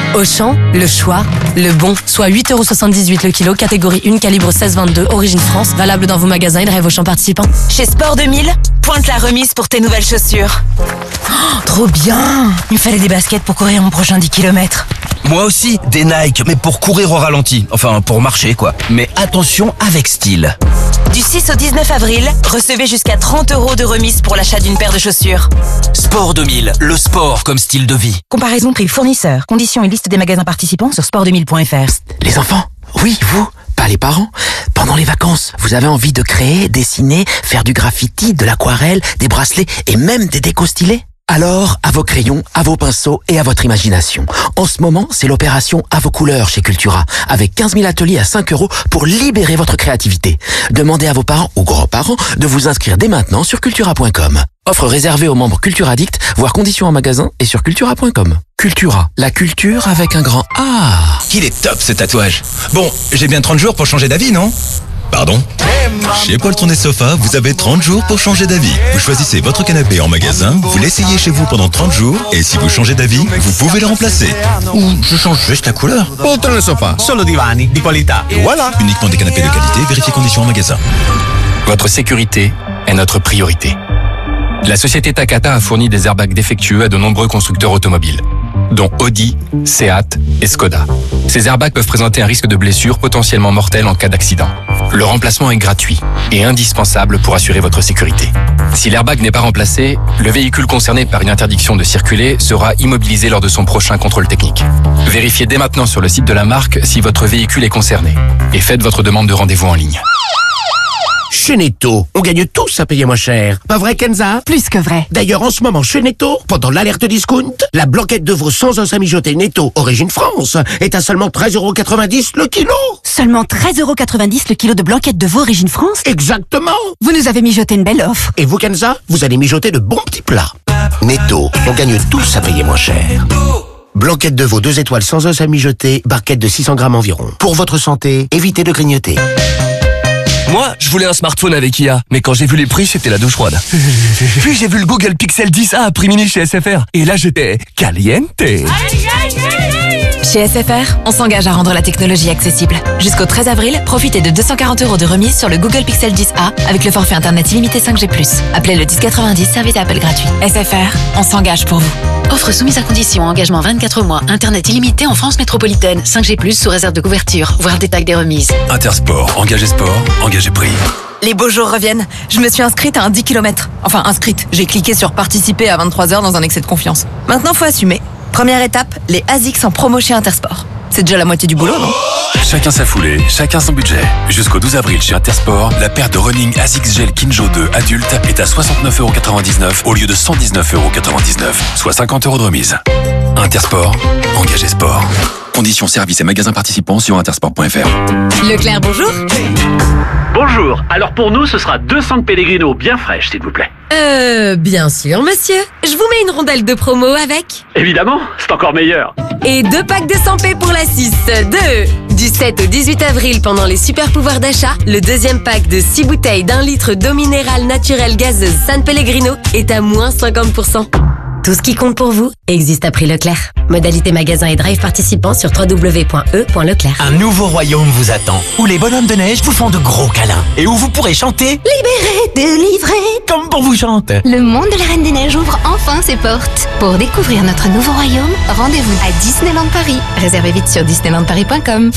Auchan, le choix, le bon, soit 8,78€ le kilo, catégorie 1, calibre 16-22, origine France, valable dans vos magasins et drive Auchan participants. Chez Sport 2000, pointe la remise pour tes nouvelles chaussures. Oh, trop bien! Il me fallait des baskets pour courir mon prochain 10 km. Moi aussi, des Nike, mais pour courir au ralenti. Enfin, pour marcher, quoi. Mais attention, avec style. Du 6 au 19 avril, recevez jusqu'à 30€ de remise pour l'achat d'une paire de chaussures. Sport 2000, le sport comme style de vie. Comparaison prix fournisseur. Conditions et liste des magasins participants sur sport2000.fr. Les enfants, oui, vous, pas les parents. Pendant les vacances, vous avez envie de créer, dessiner, faire du graffiti, de l'aquarelle, des bracelets et même des décos stylés? Alors, à vos crayons, à vos pinceaux et à votre imagination. En ce moment, c'est l'opération à vos couleurs chez Cultura, avec 15 000 ateliers à 5€ pour libérer votre créativité. Demandez à vos parents ou grands-parents de vous inscrire dès maintenant sur cultura.com. Offre réservée aux membres Cultura Addict, voire conditions en magasin et sur cultura.com. Cultura, la culture avec un grand A. Il est top ce tatouage. Bon, j'ai bien 30 jours pour changer d'avis, non ? Pardon ? Chez Paul Tourné Sofa, vous avez 30 jours pour changer d'avis. Vous choisissez votre canapé en magasin, vous l'essayez chez vous pendant 30 jours, et si vous changez d'avis, vous pouvez le remplacer. Ou je change juste la couleur. Paul Tourné Sofa, solo divani di qualità. Et voilà. Uniquement des canapés de qualité, vérifiez conditions en magasin. Votre sécurité est notre priorité. La société Takata a fourni des airbags défectueux à de nombreux constructeurs automobiles, dont Audi, Seat et Skoda. Ces airbags peuvent présenter un risque de blessure potentiellement mortelle en cas d'accident. Le remplacement est gratuit et indispensable pour assurer votre sécurité. Si l'airbag n'est pas remplacé, le véhicule concerné par une interdiction de circuler sera immobilisé lors de son prochain contrôle technique. Vérifiez dès maintenant sur le site de la marque si votre véhicule est concerné et faites votre demande de rendez-vous en ligne. Chez Netto, on gagne tous à payer moins cher. Pas vrai, Kenza? Plus que vrai. D'ailleurs, en ce moment, chez Netto, pendant l'alerte discount, la blanquette de veau sans os à mijoter Netto, origine France, est à seulement 13,90€ le kilo. Seulement 13,90€ le kilo de blanquette de veau origine France? Exactement. Vous nous avez mijoté une belle offre. Et vous, Kenza, vous allez mijoter de bons petits plats. Netto, on gagne tous à payer moins cher. Blanquette de veau 2 étoiles sans os à mijoter, barquette de 600 grammes environ. Pour votre santé, évitez de grignoter. Moi, je voulais un smartphone avec IA, mais quand j'ai vu les prix, c'était la douche froide. Puis j'ai vu le Google Pixel 10a à prix mini chez SFR, et là j'étais caliente. Chez SFR, on s'engage à rendre la technologie accessible. Jusqu'au 13 avril, profitez de 240€ de remise sur le Google Pixel 10a avec le forfait internet illimité 5G+. Appelez le 1090, service et appel gratuit. SFR, on s'engage pour vous. Offre soumise à condition, engagement 24 mois, internet illimité en France métropolitaine, 5G+, sous réserve de couverture, voir le détail des remises. Intersport, engagez sport, engagez prix. Les beaux jours reviennent. Je me suis inscrite à un 10 km. Enfin, inscrite. J'ai cliqué sur participer à 23h dans un excès de confiance. Maintenant, faut assumer. Première étape, les ASICS en promo chez Intersport. C'est déjà la moitié du boulot, non? Chacun sa foulée, chacun son budget. Jusqu'au 12 avril chez Intersport, la paire de running ASICS Gel Kinjo 2 adulte est à 69,99€ au lieu de 119,99€, soit 50€ de remise. Intersport, engagez sport. Conditions, services et magasins participants sur intersport.fr. Leclerc, bonjour. Bonjour. Alors pour nous, ce sera 200 de Pellegrino bien fraîches, s'il vous plaît. Bien sûr, monsieur. Je vous mets une rondelle de promo avec. Évidemment, c'est encore meilleur. Et 2 packs de 100p pour la 6. 2. Du 7 au 18 avril, pendant les super pouvoirs d'achat, le deuxième pack de 6 bouteilles d'1 litre d'eau minérale naturelle gazeuse San Pellegrino est à moins 50%. Tout ce qui compte pour vous existe à prix Leclerc. Modalité magasin et drive participants sur www.e.leclerc. Un nouveau royaume vous attend, où les bonhommes de neige vous font de gros câlins et où vous pourrez chanter Libéré, délivré. comme pour vous chante. Le monde de la Reine des Neiges ouvre enfin ses portes. Pour découvrir notre nouveau royaume, rendez-vous à Disneyland Paris. Réservez vite sur disneylandparis.com.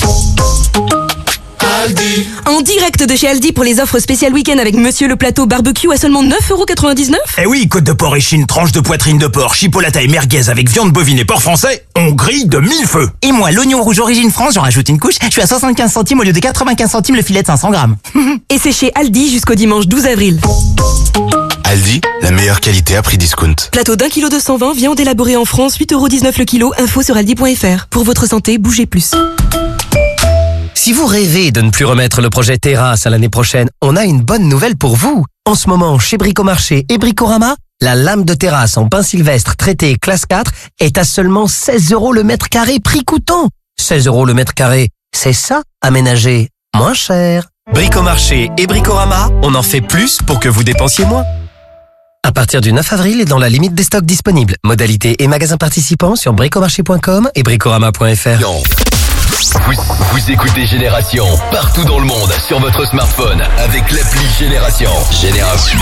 En direct de chez Aldi pour les offres spéciales week-end avec Monsieur le Plateau Barbecue à seulement 9,99€. Eh oui, côte de porc échine, tranche de poitrine de porc, chipolata et merguez avec viande bovine et porc français, on grille de 1000 feux. Et moi, l'oignon rouge origine France, j'en rajoute une couche, je suis à 75 centimes au lieu de 95 centimes le filet de 500 grammes. Et c'est chez Aldi jusqu'au dimanche 12 avril. Aldi, la meilleure qualité à prix discount. Plateau d'1 kg de 120, viande élaborée en France, 8,19€ le kilo, info sur aldi.fr. Pour votre santé, bougez plus. Si vous rêvez de ne plus remettre le projet Terrasse à l'année prochaine, on a une bonne nouvelle pour vous. En ce moment, chez Bricomarché et Bricorama, la lame de terrasse en pin sylvestre traité classe 4 est à seulement 16€ le mètre carré, prix coûtant. 16€ le mètre carré, c'est ça, aménager moins cher. Bricomarché et Bricorama, on en fait plus pour que vous dépensiez moins. À partir du 9 avril et dans la limite des stocks disponibles. Modalités et magasins participants sur bricomarché.com et bricorama.fr. Vous écoutez Génération partout dans le monde sur votre smartphone avec l'appli Génération. Génération.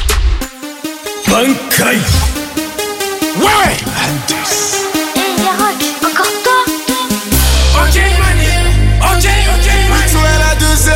Bankai. Ouais. Hey Yarock, encore toi? Ok Mani, ok Mixo est la 2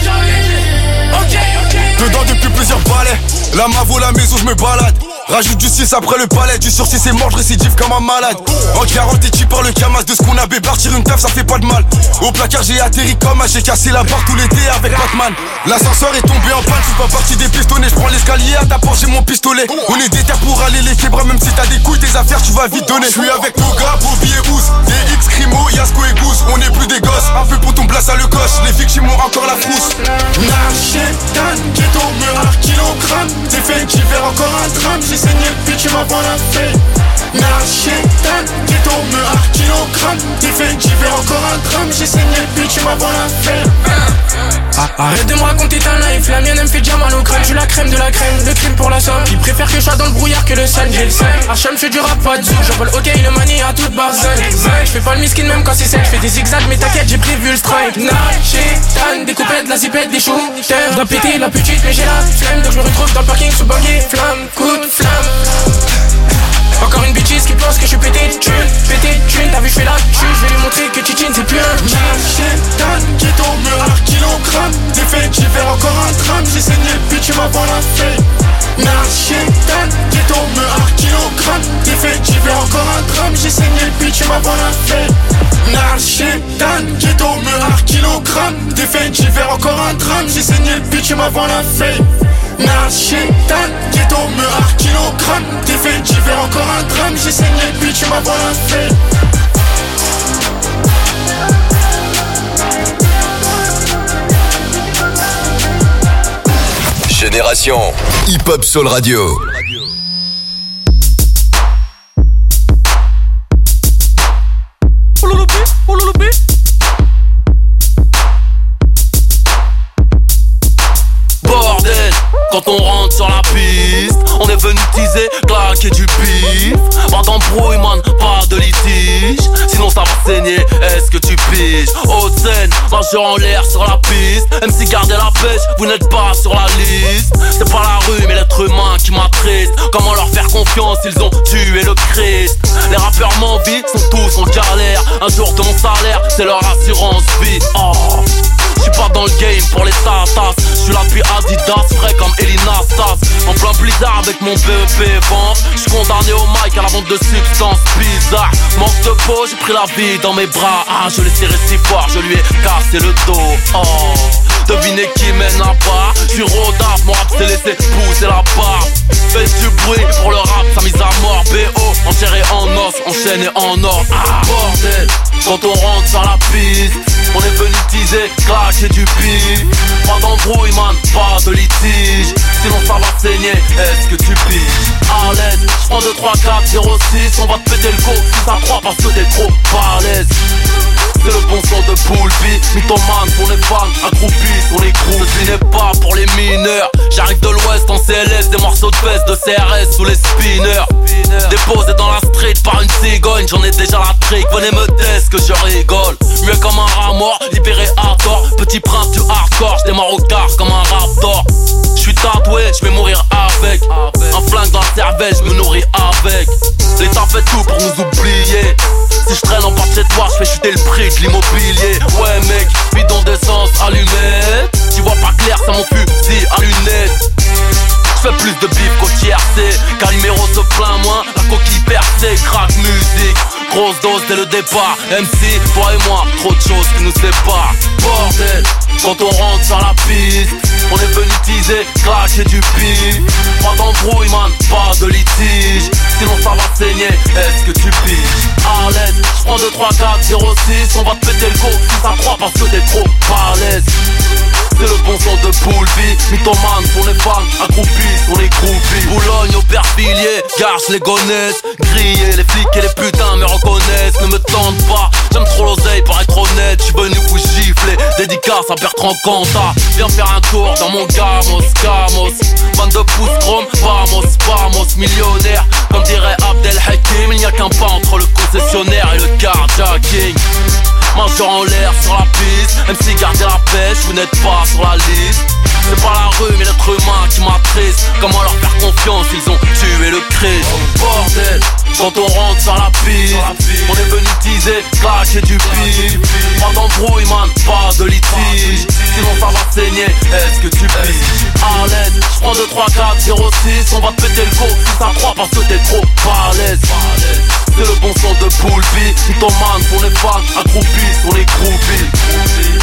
ok dedans depuis plusieurs balais. La mavo, la maison, je me balade. Rajoute du 6 après le palais. Du sursis c'est mort, je récidive comme un malade. En 40 et tu par le camas de ce qu'on avait. Partir une taf ça fait pas de mal. Au placard j'ai atterri comme un. J'ai cassé la barre tout l'été avec Batman. L'ascenseur est tombé en panne. Je suis pas parti des pistonnets. Je prends l'escalier à ta porte j'ai mon pistolet. On est déter pour aller les québras. Même si t'as des couilles, des affaires tu vas vite donner. Je suis avec nos gars, Bobby et Ous, DX, Crimo, Yasko et Goose. On est plus des gosses, un peu pour ton place à le coche. Les victimes ont encore la frousse. Narchétan, ghetto, meurtre, kilogramme. T'es fait d'hiver encore un drame. J'ai saigné le pitch, tu m'as pas la fait. Narchétan, ghetto, meurtre, kilogramme. T'es fait d'hiver encore un drame. J'ai saigné le pitch, tu m'as pas la fait. Arrête de me raconter ta life. La mienne elle me fait déjà mal au crâne. Je suis la crème de la crème, le crime pour la somme. Ils préfèrent que je sois dans le brouillard que le sun. J'ai le seul, Hacham fait du rap, pas de zou. J'envole ok, le manie à toute barzone. Je fais pas le miskin même quand c'est sec. Je fais des zigzags mais t'inquiète j'ai prévu le strike. Narchétan, des coupettes, la zipette, des choux. Je dois péter la petite mais j'ai la flemme. Donc je me retrouve dans le parking sous buggy. Flamme, coup de flamme. Encore une bitches qui pense que je suis pété de thune, t'as vu je fais la tue, je vais lui montrer que Titine c'est plus un Narchétan, ghetto, meurtre, kilogramme. T'es fait d'hiver encore un drame. J'ai saigné le pitch, tu m'as pas la fait. Narchétan, ghetto, meurtre, kilogramme. T'es fait d'hiver encore un drame. J'ai saigné le pitch, tu m'as pas la fait. Narchétan, ghetto, meurtre, kilogramme. T'es fait d'hiver encore un drame. J'ai saigné le pitch, tu m'as pas la fait. Narchétan, ghetto, meurtre, kilogramme. T'es fait d'hiver encore un drame. J'ai saigné le pitch, tu m'as pas la fait. Génération Hip Hop Soul Radio. Bordel, quand on rentre sur la piste, on est venu teaser, claquer du bif. Pas d'embrouille man, pas de litige. Sinon ça va saigner, est-ce que tu piges? Haute scène, majeur en l'air sur la piste. MC gardez la pêche, vous n'êtes pas sur la liste. C'est pas la rue mais l'être humain qui m'attriste. Comment leur faire confiance, ils ont tué le Christ. Les rappeurs m'envient, sont tous en galère. Un jour de mon salaire, c'est leur assurance vie. Oh, j'suis pas dans le game pour les tatas. J'suis là depuis Adidas, frais comme Elina Stas. En plein blizzard avec mon BEP vente. J'suis condamné au mic à la vente de substances bizarres. Manque de peau, j'ai pris la vie dans mes bras. Ah, je l'ai serré si fort, je lui ai cassé le dos. Oh, devinez qui mène à part. J'suis rodaf, mon rap s'est laissé pousser la barbe. Fais du bruit pour le rap, sa mise à mort. BO, enchéré en os, enchaîné en or. Ah, bordel, quand on rentre sur la piste, on est venu teaser, clasher du bif. Pas d'embrouille man, pas de litige. Sinon ça va saigner, est-ce que tu piges? À l'aise, j'prends 2, 3, 4, 0, 6. On va te péter le go, 6 à 3 parce que t'es trop balèze. C'est le bon son de Poulpi, mythomane pour les fans, accroupis sur les groupes. Ce n'est pas pour les mineurs. J'arrive de l'ouest en CLS, des morceaux de fesses de CRS sous les spinners. Déposé dans la street par une cigogne, j'en ai déjà la trick. Venez me test que je rigole. Mieux comme un rat mort, libéré à tort. Petit prince du hardcore, j'démarre au quart comme un raptor. J'suis tatoué, j'vais mourir avec. Un flingue dans la cervelle, j'me nourris avec. L'État fait tout pour nous oublier. Si je traîne en bas de chez toi, je fais chuter le prix de l'immobilier. Ouais mec, bidon d'essence allumé. Tu vois pas clair, c'est mon fusil à lunettes. J'fais plus de bif qu'au TRC. Calimero se plaint moins, la coquille percée. Crack musique, grosse dose dès le départ. MC, toi et moi, trop de choses qui nous séparent. Bordel, quand on rentre sur la piste, on est venu teaser, clasher du bif. Pas d'embrouille man, pas de litige. Sinon ça va saigner, est-ce que tu piges? À l'aise, j'prends 2, 3, 4, 0, 6. On va te péter le go, 6 à 3 parce que t'es trop balèze. C'est le bon son de Poulpi. Mythomane pour les fans, accroupis sur les groupies. Boulogne, Aubervilliers, Garches, les Gonesse. Grillés, les flics et les putains me reconnaissent. Ne me tente pas, j'aime trop l'oseille pour être honnête. J'suis venu vous gifler, dédicace à Bertrand Cantat. Viens faire un tour dans mon Gamos, Gamos. 22 pouces chrome, vamos, vamos. Millionnaire, comme dirait Abdel Hakim. Il n'y a qu'un pas entre le concessionnaire et le carjacking. Major en l'air sur la piste, MC gardez la pêche, vous n'êtes pas sur la liste. C'est pas la rue mais l'être humain qui m'attriste. Comment leur faire confiance, ils ont tué le Christ. Bordel, quand on rentre sur la piste, on est venu teaser, claquer du pif. Pas d'embrouille man, pas de litige. Sinon ça va saigner, est-ce que tu pisses? À l'aise, j'prends 2, 3, 4, 0, 6. On va te péter le go, 6 à 3 parce que t'es trop balèze. C'est le bon son de Poulpi. Mythomane pour les fans, accroupis sur les groupies.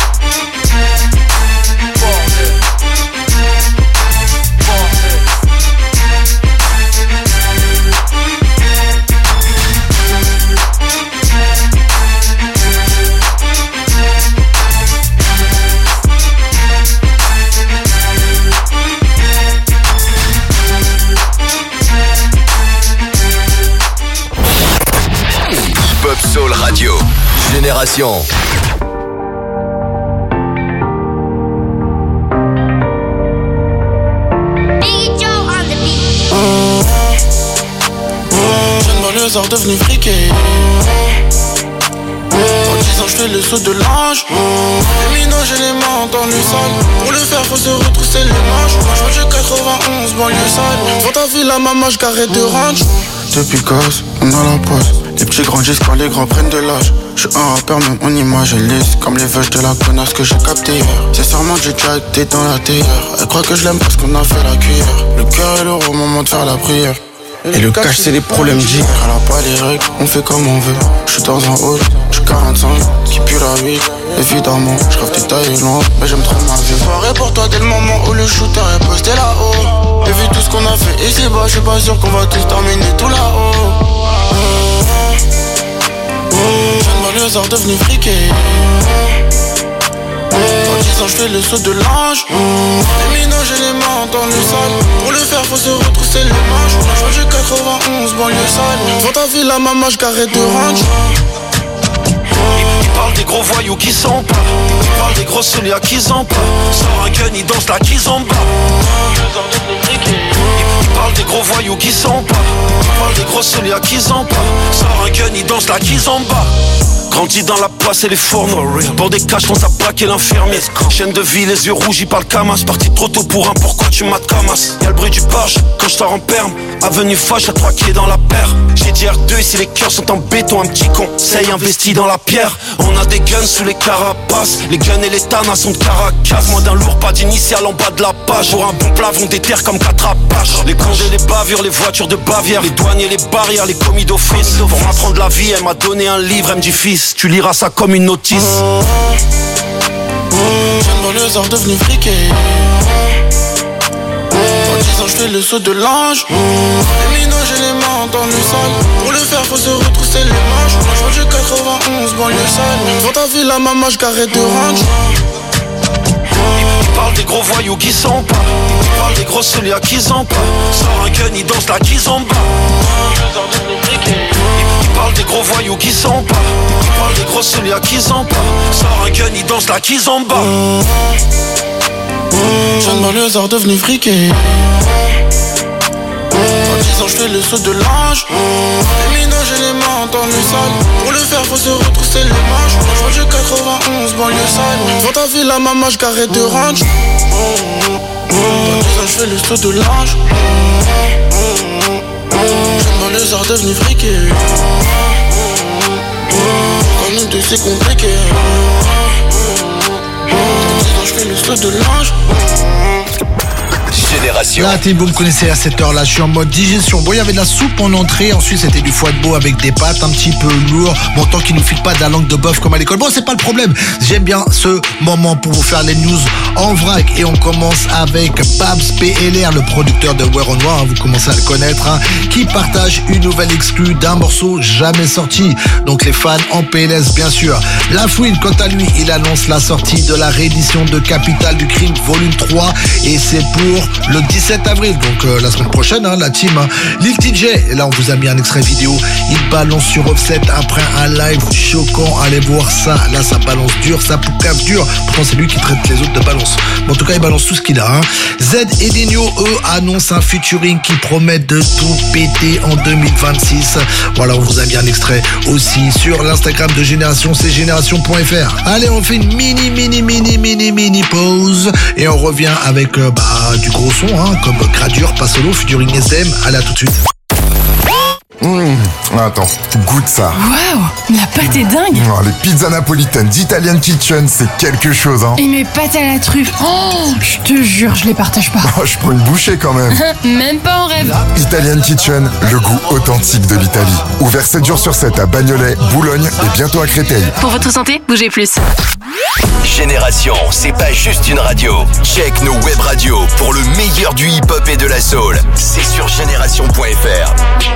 Pop Soul Radio, Génération. Jeune banlieusard devenu friqué. En 10 ans je fais le saut de l'ange. Les minots j'ai les mains dans le sale. Pour le faire faut se retrousser les manches. Moi je 91 banlieue sale. Dans ta ville la maman je carré de ranch. Depuis gosse on a la poste. Les petits grandissent quand les grands prennent de l'âge. Je suis un rappeur même en image et lisse. Comme les veuches de la connasse que j'ai capté hier. C'est sûrement j'ai déjà été dans la théière. Elle croit que je l'aime parce qu'on a fait la cuillère. Le cœur est lourd au moment de faire la prière. Et le cash c'est les problèmes d'hier. Elle a pas les règles, on fait comme on veut. Je suis dans un hall, je 45, qui pue la vie. Évidemment, je rêve détaillé loin, mais j'aime trop ma vie. Soirée pour toi dès le moment où le shooter est posté là-haut. Et vu tout ce qu'on a fait ici bas, je suis pas sûr qu'on va tous terminer tout là-haut. Jeune banlieusard devenu friqué. En 10 ans je fais le saut de l'ange. Les minots j'ai les mains dans le sale. Pour le faire faut se retrousser les manches. Moi j'ai 91 banlieue sale. Dans ta ville la maman je carré de ranch. Il parle des gros voyous qui sont pas. Il parle des gros celui à qui sont pas. Sors un gun, il danse la kizomba. Il parle des gros voyous qui sont pas. Il parle des gros celui à qui sont pas. Sors un gun, il danse la kizomba. Grandi dans la place et les fourneaux. Pour des caches, on t'a braqué l'infirmier. Chaîne de vie, les yeux rouges, il parle camas. Parti trop tôt pour un, pourquoi tu mates camas? Y'a le bruit du barge quand je sors en perme. Avenue Foch, à 3 qui est dans la paire. J'ai dit R2 ici les cœurs sont en béton. Un petit conseil investi dans la pierre. On a des guns sous les carapaces. Les guns et les tanas sont de Caracas. Moins d'un lourd, pas d'initial en bas de la page. Pour un bon plafond des terres comme 4 apaches. Les condés, les bavures, les voitures de Bavière. Les douaniers, les barrières, les commis d'office. Pour m'apprendre la vie, elle m'a donné un livre. Elle me dit fils, tu liras ça comme une notice. Jeune banlieusard devenu friqué. En 10 ans je fais le saut de l'ange. Les minots j'ai les mains dans le sale. Pour le faire faut se retrousser les manches. Moi j'ai 91 banlieue sale. Dans ta ville la maman je carré de ranch. Il parle des gros voyous qui sont pas. Il parle des gros celui à qui sont pas. Sors un gun, il danse la kizomba. Il parle des gros voyous qui sont pas. Il parle des gros celui à qui sont pas. Sors un gun, il danse la kizomba. Jeune banlieusard devenu friqué. En 10 ans je fais le saut de l'ange. Les minots j'ai les mains dans le sale. Pour le faire faut se retrousser les manches. Moi j'ai 91 banlieue sale. Dans ta ville la maman je carré de ranch. En 10 ans je fais le saut de l'ange. Jeune banlieusard devenu friqué. Comme nous deux c'est compliqué. En 10 ans je fais le saut de l'ange. Génération. La team, vous me connaissez à cette heure-là, je suis en mode digestion. Bon, il y avait de la soupe en entrée, ensuite c'était du foie de veau avec des pâtes un petit peu lourd. Bon, tant qu'il nous file pas de la langue de bœuf comme à l'école. Bon, c'est pas le problème. J'aime bien ce moment pour vous faire les news en vrac. Et on commence avec Babs PLR, le producteur de Wear on War, vous commencez à le connaître, qui partage une nouvelle exclue d'un morceau jamais sorti. Donc les fans en PLS, bien sûr. La Fouine, quant à lui, il annonce la sortie de la réédition de Capital du Crime volume 3 et c'est pour le 17 avril, donc la semaine prochaine, la team. Lil TJ, et là on vous a mis un extrait vidéo, il balance sur Offset après un live choquant, allez voir ça, là ça balance dur, ça poucave dur, pourtant c'est lui qui traite les autres de balance. Bon, en tout cas il balance tout ce qu'il a. Z et Dinho, eux, annoncent un featuring qui promet de tout péter en 2026. Voilà, on vous a mis un extrait aussi sur l'Instagram de Génération, c'est génération.fr. Allez, on fait une mini pause et on revient avec du gros son, comme Gradure, pas solo, featuring SM. Allez, à tout de suite. Attends, goûte ça. Waouh, la pâte est dingue. Oh, les pizzas napolitaines d'Italian Kitchen, c'est quelque chose, Et mes pâtes à la truffe, oh, je te jure, je les partage pas. Oh, je prends une bouchée quand même. Même pas en rêve. Italian Kitchen, le goût authentique de l'Italie. Ouvert 7 jours sur 7 à Bagnolet, Boulogne et bientôt à Créteil. Pour votre santé, bougez plus. Génération, c'est pas juste une radio. Check nos web radios pour le meilleur du hip-hop et de la soul. C'est sur génération.fr.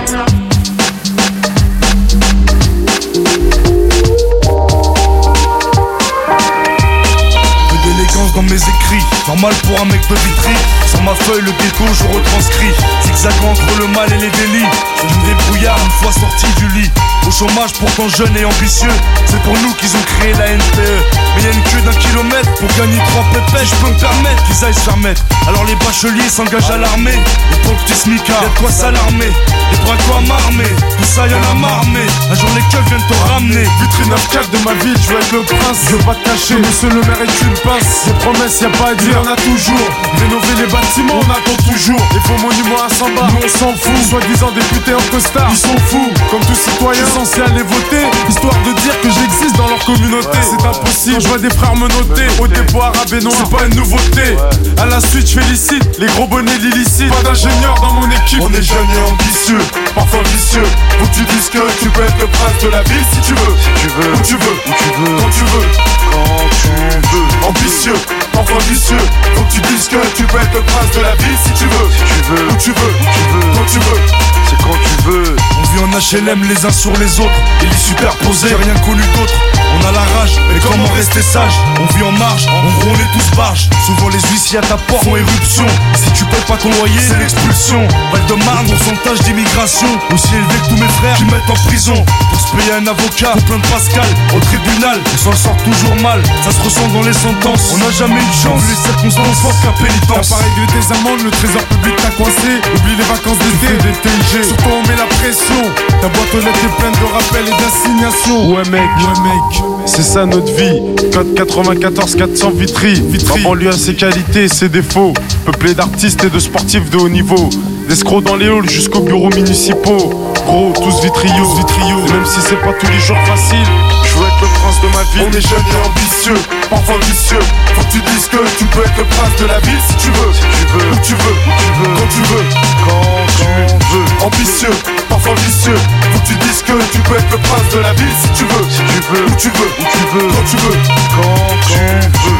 Dans mes écrits, normal pour un mec de Vitry. Sur ma feuille, le ghetto, je retranscris. Zigzagant entre le mal et les délits. Je suis une débrouillard une fois sorti du lit. Au chômage, pourtant jeune et ambitieux. C'est pour nous qu'ils ont créé la NPE. Mais y'a une queue d'1 kilomètre pour gagner 3 pépés. Je peux me permettre qu'ils aillent se faire mettre. Alors les bacheliers s'engagent à l'armée. Les pauvres petits smicards, y'a de quoi s'alarmer. Les braquois m'armer, tout ça y'en a marmé. Un jour les keufs viennent te ramener. Vitrine 9-4 de ma ville, je veux être le prince. Je veux pas te cacher, monsieur le maire est une pince. Des promesses, y'a pas à dire, on a toujours. Rénover les bâtiments, on attend toujours. Les faux monuments à 100 bars, nous on s'en fout. Soi-disant députés en costard, ils sont fous. Comme tout citoyen, censé aller voter, histoire de dire que j'existe dans leur communauté. C'est impossible, je vois des frères me noter. Au dépôt arabe et noir, c'est pas une nouveauté. À la suite, je félicite les gros bonnets l'illicite. Pas d'ingénieur dans mon équipe. On est jeunes et ambitieux, parfois vicieux. Faut que tu dises que tu peux être le prince de la ville si tu veux. Si tu veux, où tu veux, où tu veux, quand tu veux, quand tu veux. Ambitieux, parfois vicieux. Faut que tu dises que tu peux être le prince de la ville si tu veux. Si tu veux, où tu veux, où tu veux, quand tu veux. C'est quand tu veux. On vit en HLM les uns sur les autres. Et les superposés, j'ai rien connu d'autre. On a la rage, mais comment rester sage? On vit en marge, en gros on est tous barges. Souvent les huissiers à ta porte font éruption. Si tu payes pas ton loyer, c'est l'expulsion. Val-de-Marne, pourcentage d'immigration aussi élevé que tous mes frères qui mettent en prison. Pour se payer un avocat, pour plaindre Pascal au tribunal, on s'en sort toujours mal. Ça se ressent dans les sentences. On n'a jamais eu de chance, les circonstances fortes qu'à pénitence. T'as pas réglé tes amendes, le trésor public t'a coincé. Oublie les vacances d'été, des TIG. Surtout on met la pression. Ta boîte aux lettres est pleine de rappels et d'assignations. Ouais mec, c'est ça notre vie. Code 94 400 Vitry. La banlieue a ses qualités et ses défauts. Peuplé d'artistes et de sportifs de haut niveau. D'escrocs dans les halls jusqu'aux bureaux municipaux. Gros, tous vitriaux. Et même si c'est pas tous les jours facile, je veux être le prince de ma ville. On est jeunes et ambitieux, parfois vicieux. Faut que tu dises que tu peux être le prince de la ville si tu veux. Si tu veux, où tu veux, où tu veux, quand tu veux, quand tu veux. Ambitieux, parfois vicieux. Faut que tu dises que tu peux être le prince de la ville si tu veux. Si tu veux, où tu veux, où tu veux, quand tu veux, quand tu veux.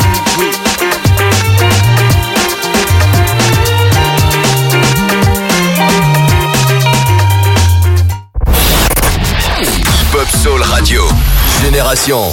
Hip-Hop Soul Radio. Génération.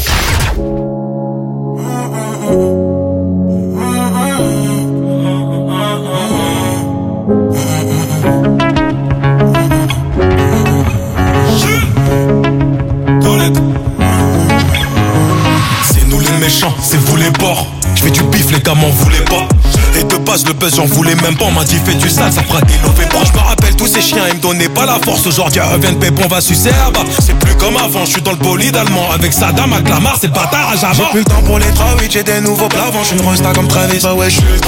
C'est nous les méchants, c'est vous les bords. Je fais du bif, les gars m'en voulaient pas. Et de base le buzz j'en voulais même pas. On m'a dit fais du sale, ça fera des mauvais bras. Je me rappelle tous ces chiens, ils me donnaient pas la force. Aujourd'hui reviennent pépon, on va sucer à bas. C'est plus comme avant, je suis dans le bolide allemand. Avec Saddam, Aklamar, c'est bâtard à jamais. J'ai plus le temps pour les 3-8, j'ai des nouveaux plavants. Je suis une resta comme Travis, bah ouais je suis ultra fort.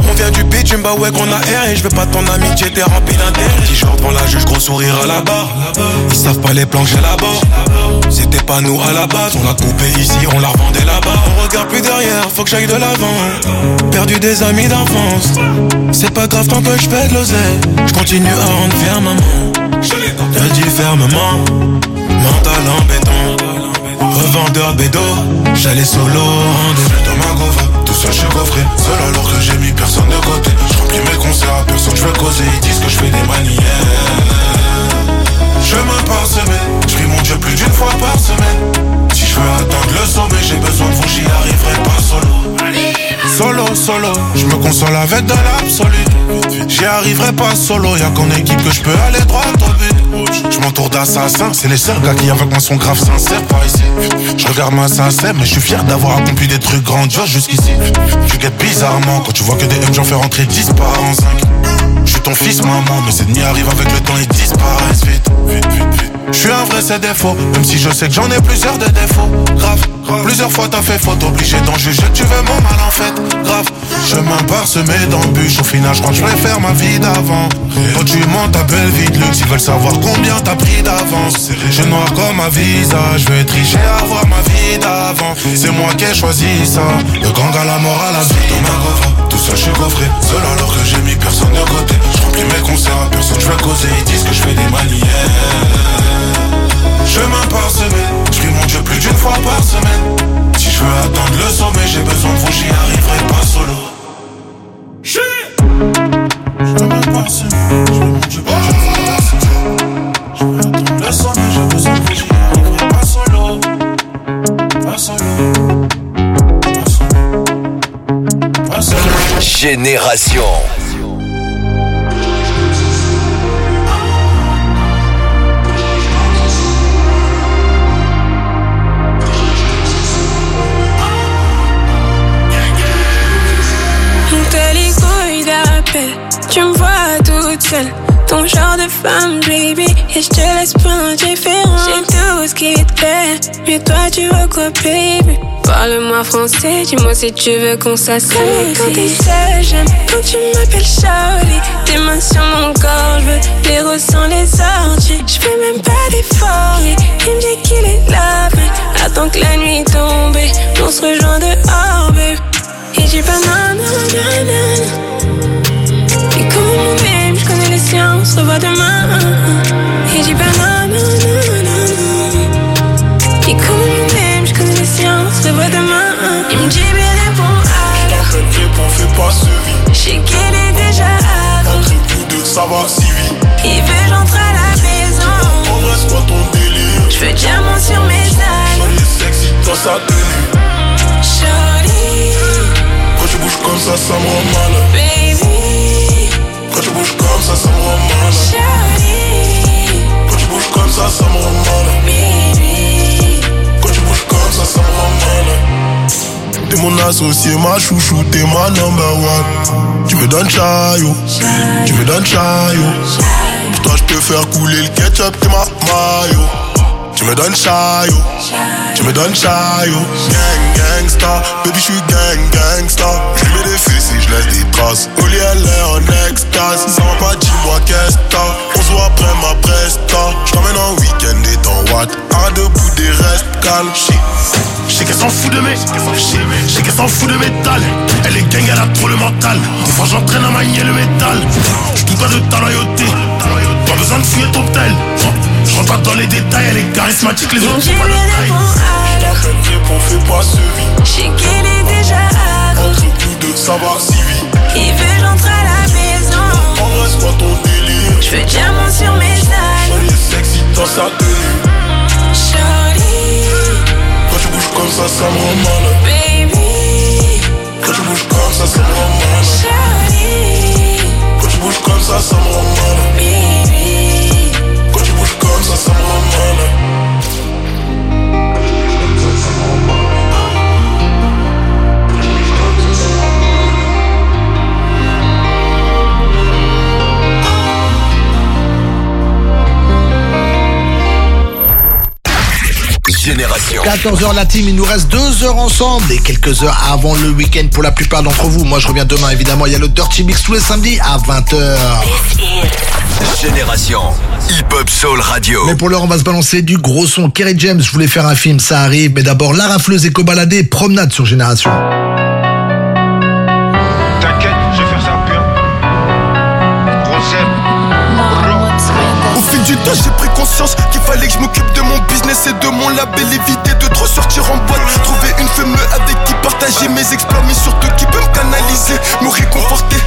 On vient du beat, bah ouais qu'on a erré. Je veux pas ton amitié, t'es rempli d'intérêt. 10 jours devant la juge, gros sourire à la barre. Ils savent pas les plans que j'ai là-bas. C'était pas nous à la base, on l'a coupé ici, on l'a revendé là-bas. On regarde plus derrière, faut que j'aille de l'avant. Perdu des amis d'enfance, c'est pas grave tant que je fais de l'oseille. Je continue à rendre fier maman. Je dis fermement, mental en béton. Revendeur de bédo, j'allais solo en deux. Dans ma gova, tout seul je suis coffré. Seul alors que j'ai mis personne de côté. Je remplis mes concerts à personne, je veux causer. Ils disent que je fais des manières. Chemin parsemé, je prie mon Dieu plus d'une fois par semaine. Si je veux atteindre le sommet, j'ai besoin de vous, j'y arriverai pas solo. Solo, je me console avec de l'absolu. J'y arriverai pas solo, y'a qu'en équipe que je peux aller droit au but. Je m'entoure d'assassins, c'est les seuls gars qui avec moi sont grave sincères par ici. Je regarde ma sincère, mais je suis fier d'avoir accompli des trucs grandioses jusqu'ici. Tu guettes bizarrement quand tu vois que des M j'en fais rentrer 10 par an 5. Je suis ton fils maman, mais ces demi arrivent avec le temps et disparaissent vite. Je suis un vrai c'est défaut, même si je sais que j'en ai plusieurs de défauts. Grave, plusieurs fois t'as fait faute, obligé d'en juger que tu veux mon mal en fait. Grave, chemin parsemé d'embûches, au final je crois que je vais faire ma vie d'avant. Toi tu montes ta belle vie de luxe, ils veulent savoir combien t'as pris d'avance. Je noir comme un visage, je vais tricher à avoir ma vie d'avant. C'est moi qui ai choisi ça, le gang à la mort à la vie. Dans ma gova, tout seul je suis coffré, seul alors que j'ai mis personne de côté. Je remplis mes concerts à personne, je veux causer, ils disent que je fais des manières. Chemin parsemé, je prie mon Dieu plus d'une fois par semaine. Si je veux atteindre le sommet, j'ai besoin de vous, j'y arriverai pas solo. Chemin parsemé, je prie mon Dieu plus d'une fois par semaine. Je veux atteindre le sommet, j'ai besoin de vous, j'y arriverai pas solo. Pas solo. Pas solo. Génération. Tu me vois toute seule, ton genre de femme, baby, et je te laisse pas indifférent. J'ai tout ce qui te plaît, mais toi tu veux quoi, baby? Parle-moi français, dis-moi si tu veux qu'on s'associe. Quand t'es seule, j'aime quand tu m'appelles Shawty. Tes mains sur mon corps, je veux les ressens, les orties. Je fais même pas d'efforts, il me dit qu'il est là, mais attends que la nuit tombe, on se rejoint dehors, baby. Et j'ai pas non. Et comme on aime, je connais les siens, on se revoit demain. Et j'ai pas non. Et comme on aime, je connais les siens, on se revoit demain. Il me dit bien réponds alors. Quand je réponds, fais pas ce vie. Je sais qu'il est déjà avant. Entre nous deux, ça va si vite. Il veut j'entre à la maison. En reste pas ton délire. Je veux diamant sur mes ailes. Jolie sexy dans sa tenue. Shawty. Quand tu bouges comme ça me rend mal. Baby. Quand tu bouges comme ça me rend mal. Shawty. Quand tu bouges comme ça me rend mal. Baby. Quand tu bouges comme ça me rend mal. T'es mon associé, ma chouchou, t'es ma number one. Tu me donnes chaillot, tu me donnes chaillot. Pour toi je peux faire couler le ketchup, t'es ma mayo. Tu me donnes chaillot, tu me donnes chaillot. Gang, gangsta, baby j'suis gangsta. J'mets des fesses et j'laisse des traces. Oli elle est en extase. Ça va pas, dis-moi qu'est-ce que t'as. On se voit après ma presta. J't'emmène en week-end et t'en watt. Arrête de bouder, reste calme. J'sais qu'elle s'en fout de mes, j'sais qu'elle s'en fout de métal. Elle est gang, elle a trop le mental. Des fois j'entraîne à manier le métal. J'doute pas de ta loyauté. Pas besoin de fouiller ton tel. Je rentre pas dans les détails, elle est charismatique, les autres sont pas le taille. Je réponds, fais pas ce vie. Je sais qu'il est déjà avant. Entre nous deux, ça va si vite. Il veut j'entre à la maison. En reste pas ton délire. Je veux diamant sur mes ailes. Jolie sexy dans sa tenue. Shawty. Quand tu bouges comme ça me rend mal. Baby. Quand tu bouges comme ça me rend mal. Shawty. Quand tu bouges comme ça me rend mal. Baby. Quand tu bouges comme ça me rend mal. Génération. 14h la team, il nous reste 2 heures ensemble et quelques heures avant le week-end pour la plupart d'entre vous. Moi je reviens demain évidemment, il y a le Dirty Mix tous les samedis à 20h. Génération Hip-Hop Soul Radio. Mais pour l'heure on va se balancer du gros son. Kerry James, je voulais faire un film, ça arrive. Mais d'abord La Rafleuse éco-baladée, promenade sur Génération. T'inquiète, je vais faire ça pur. Au fil du temps j'ai pris conscience qu'il fallait que je m'occupe de mon business et de mon label, éviter de trop sortir en boîte. Trouver une femme avec qui partager mes exploits, mais surtout qui peut me canaliser, me réconforter.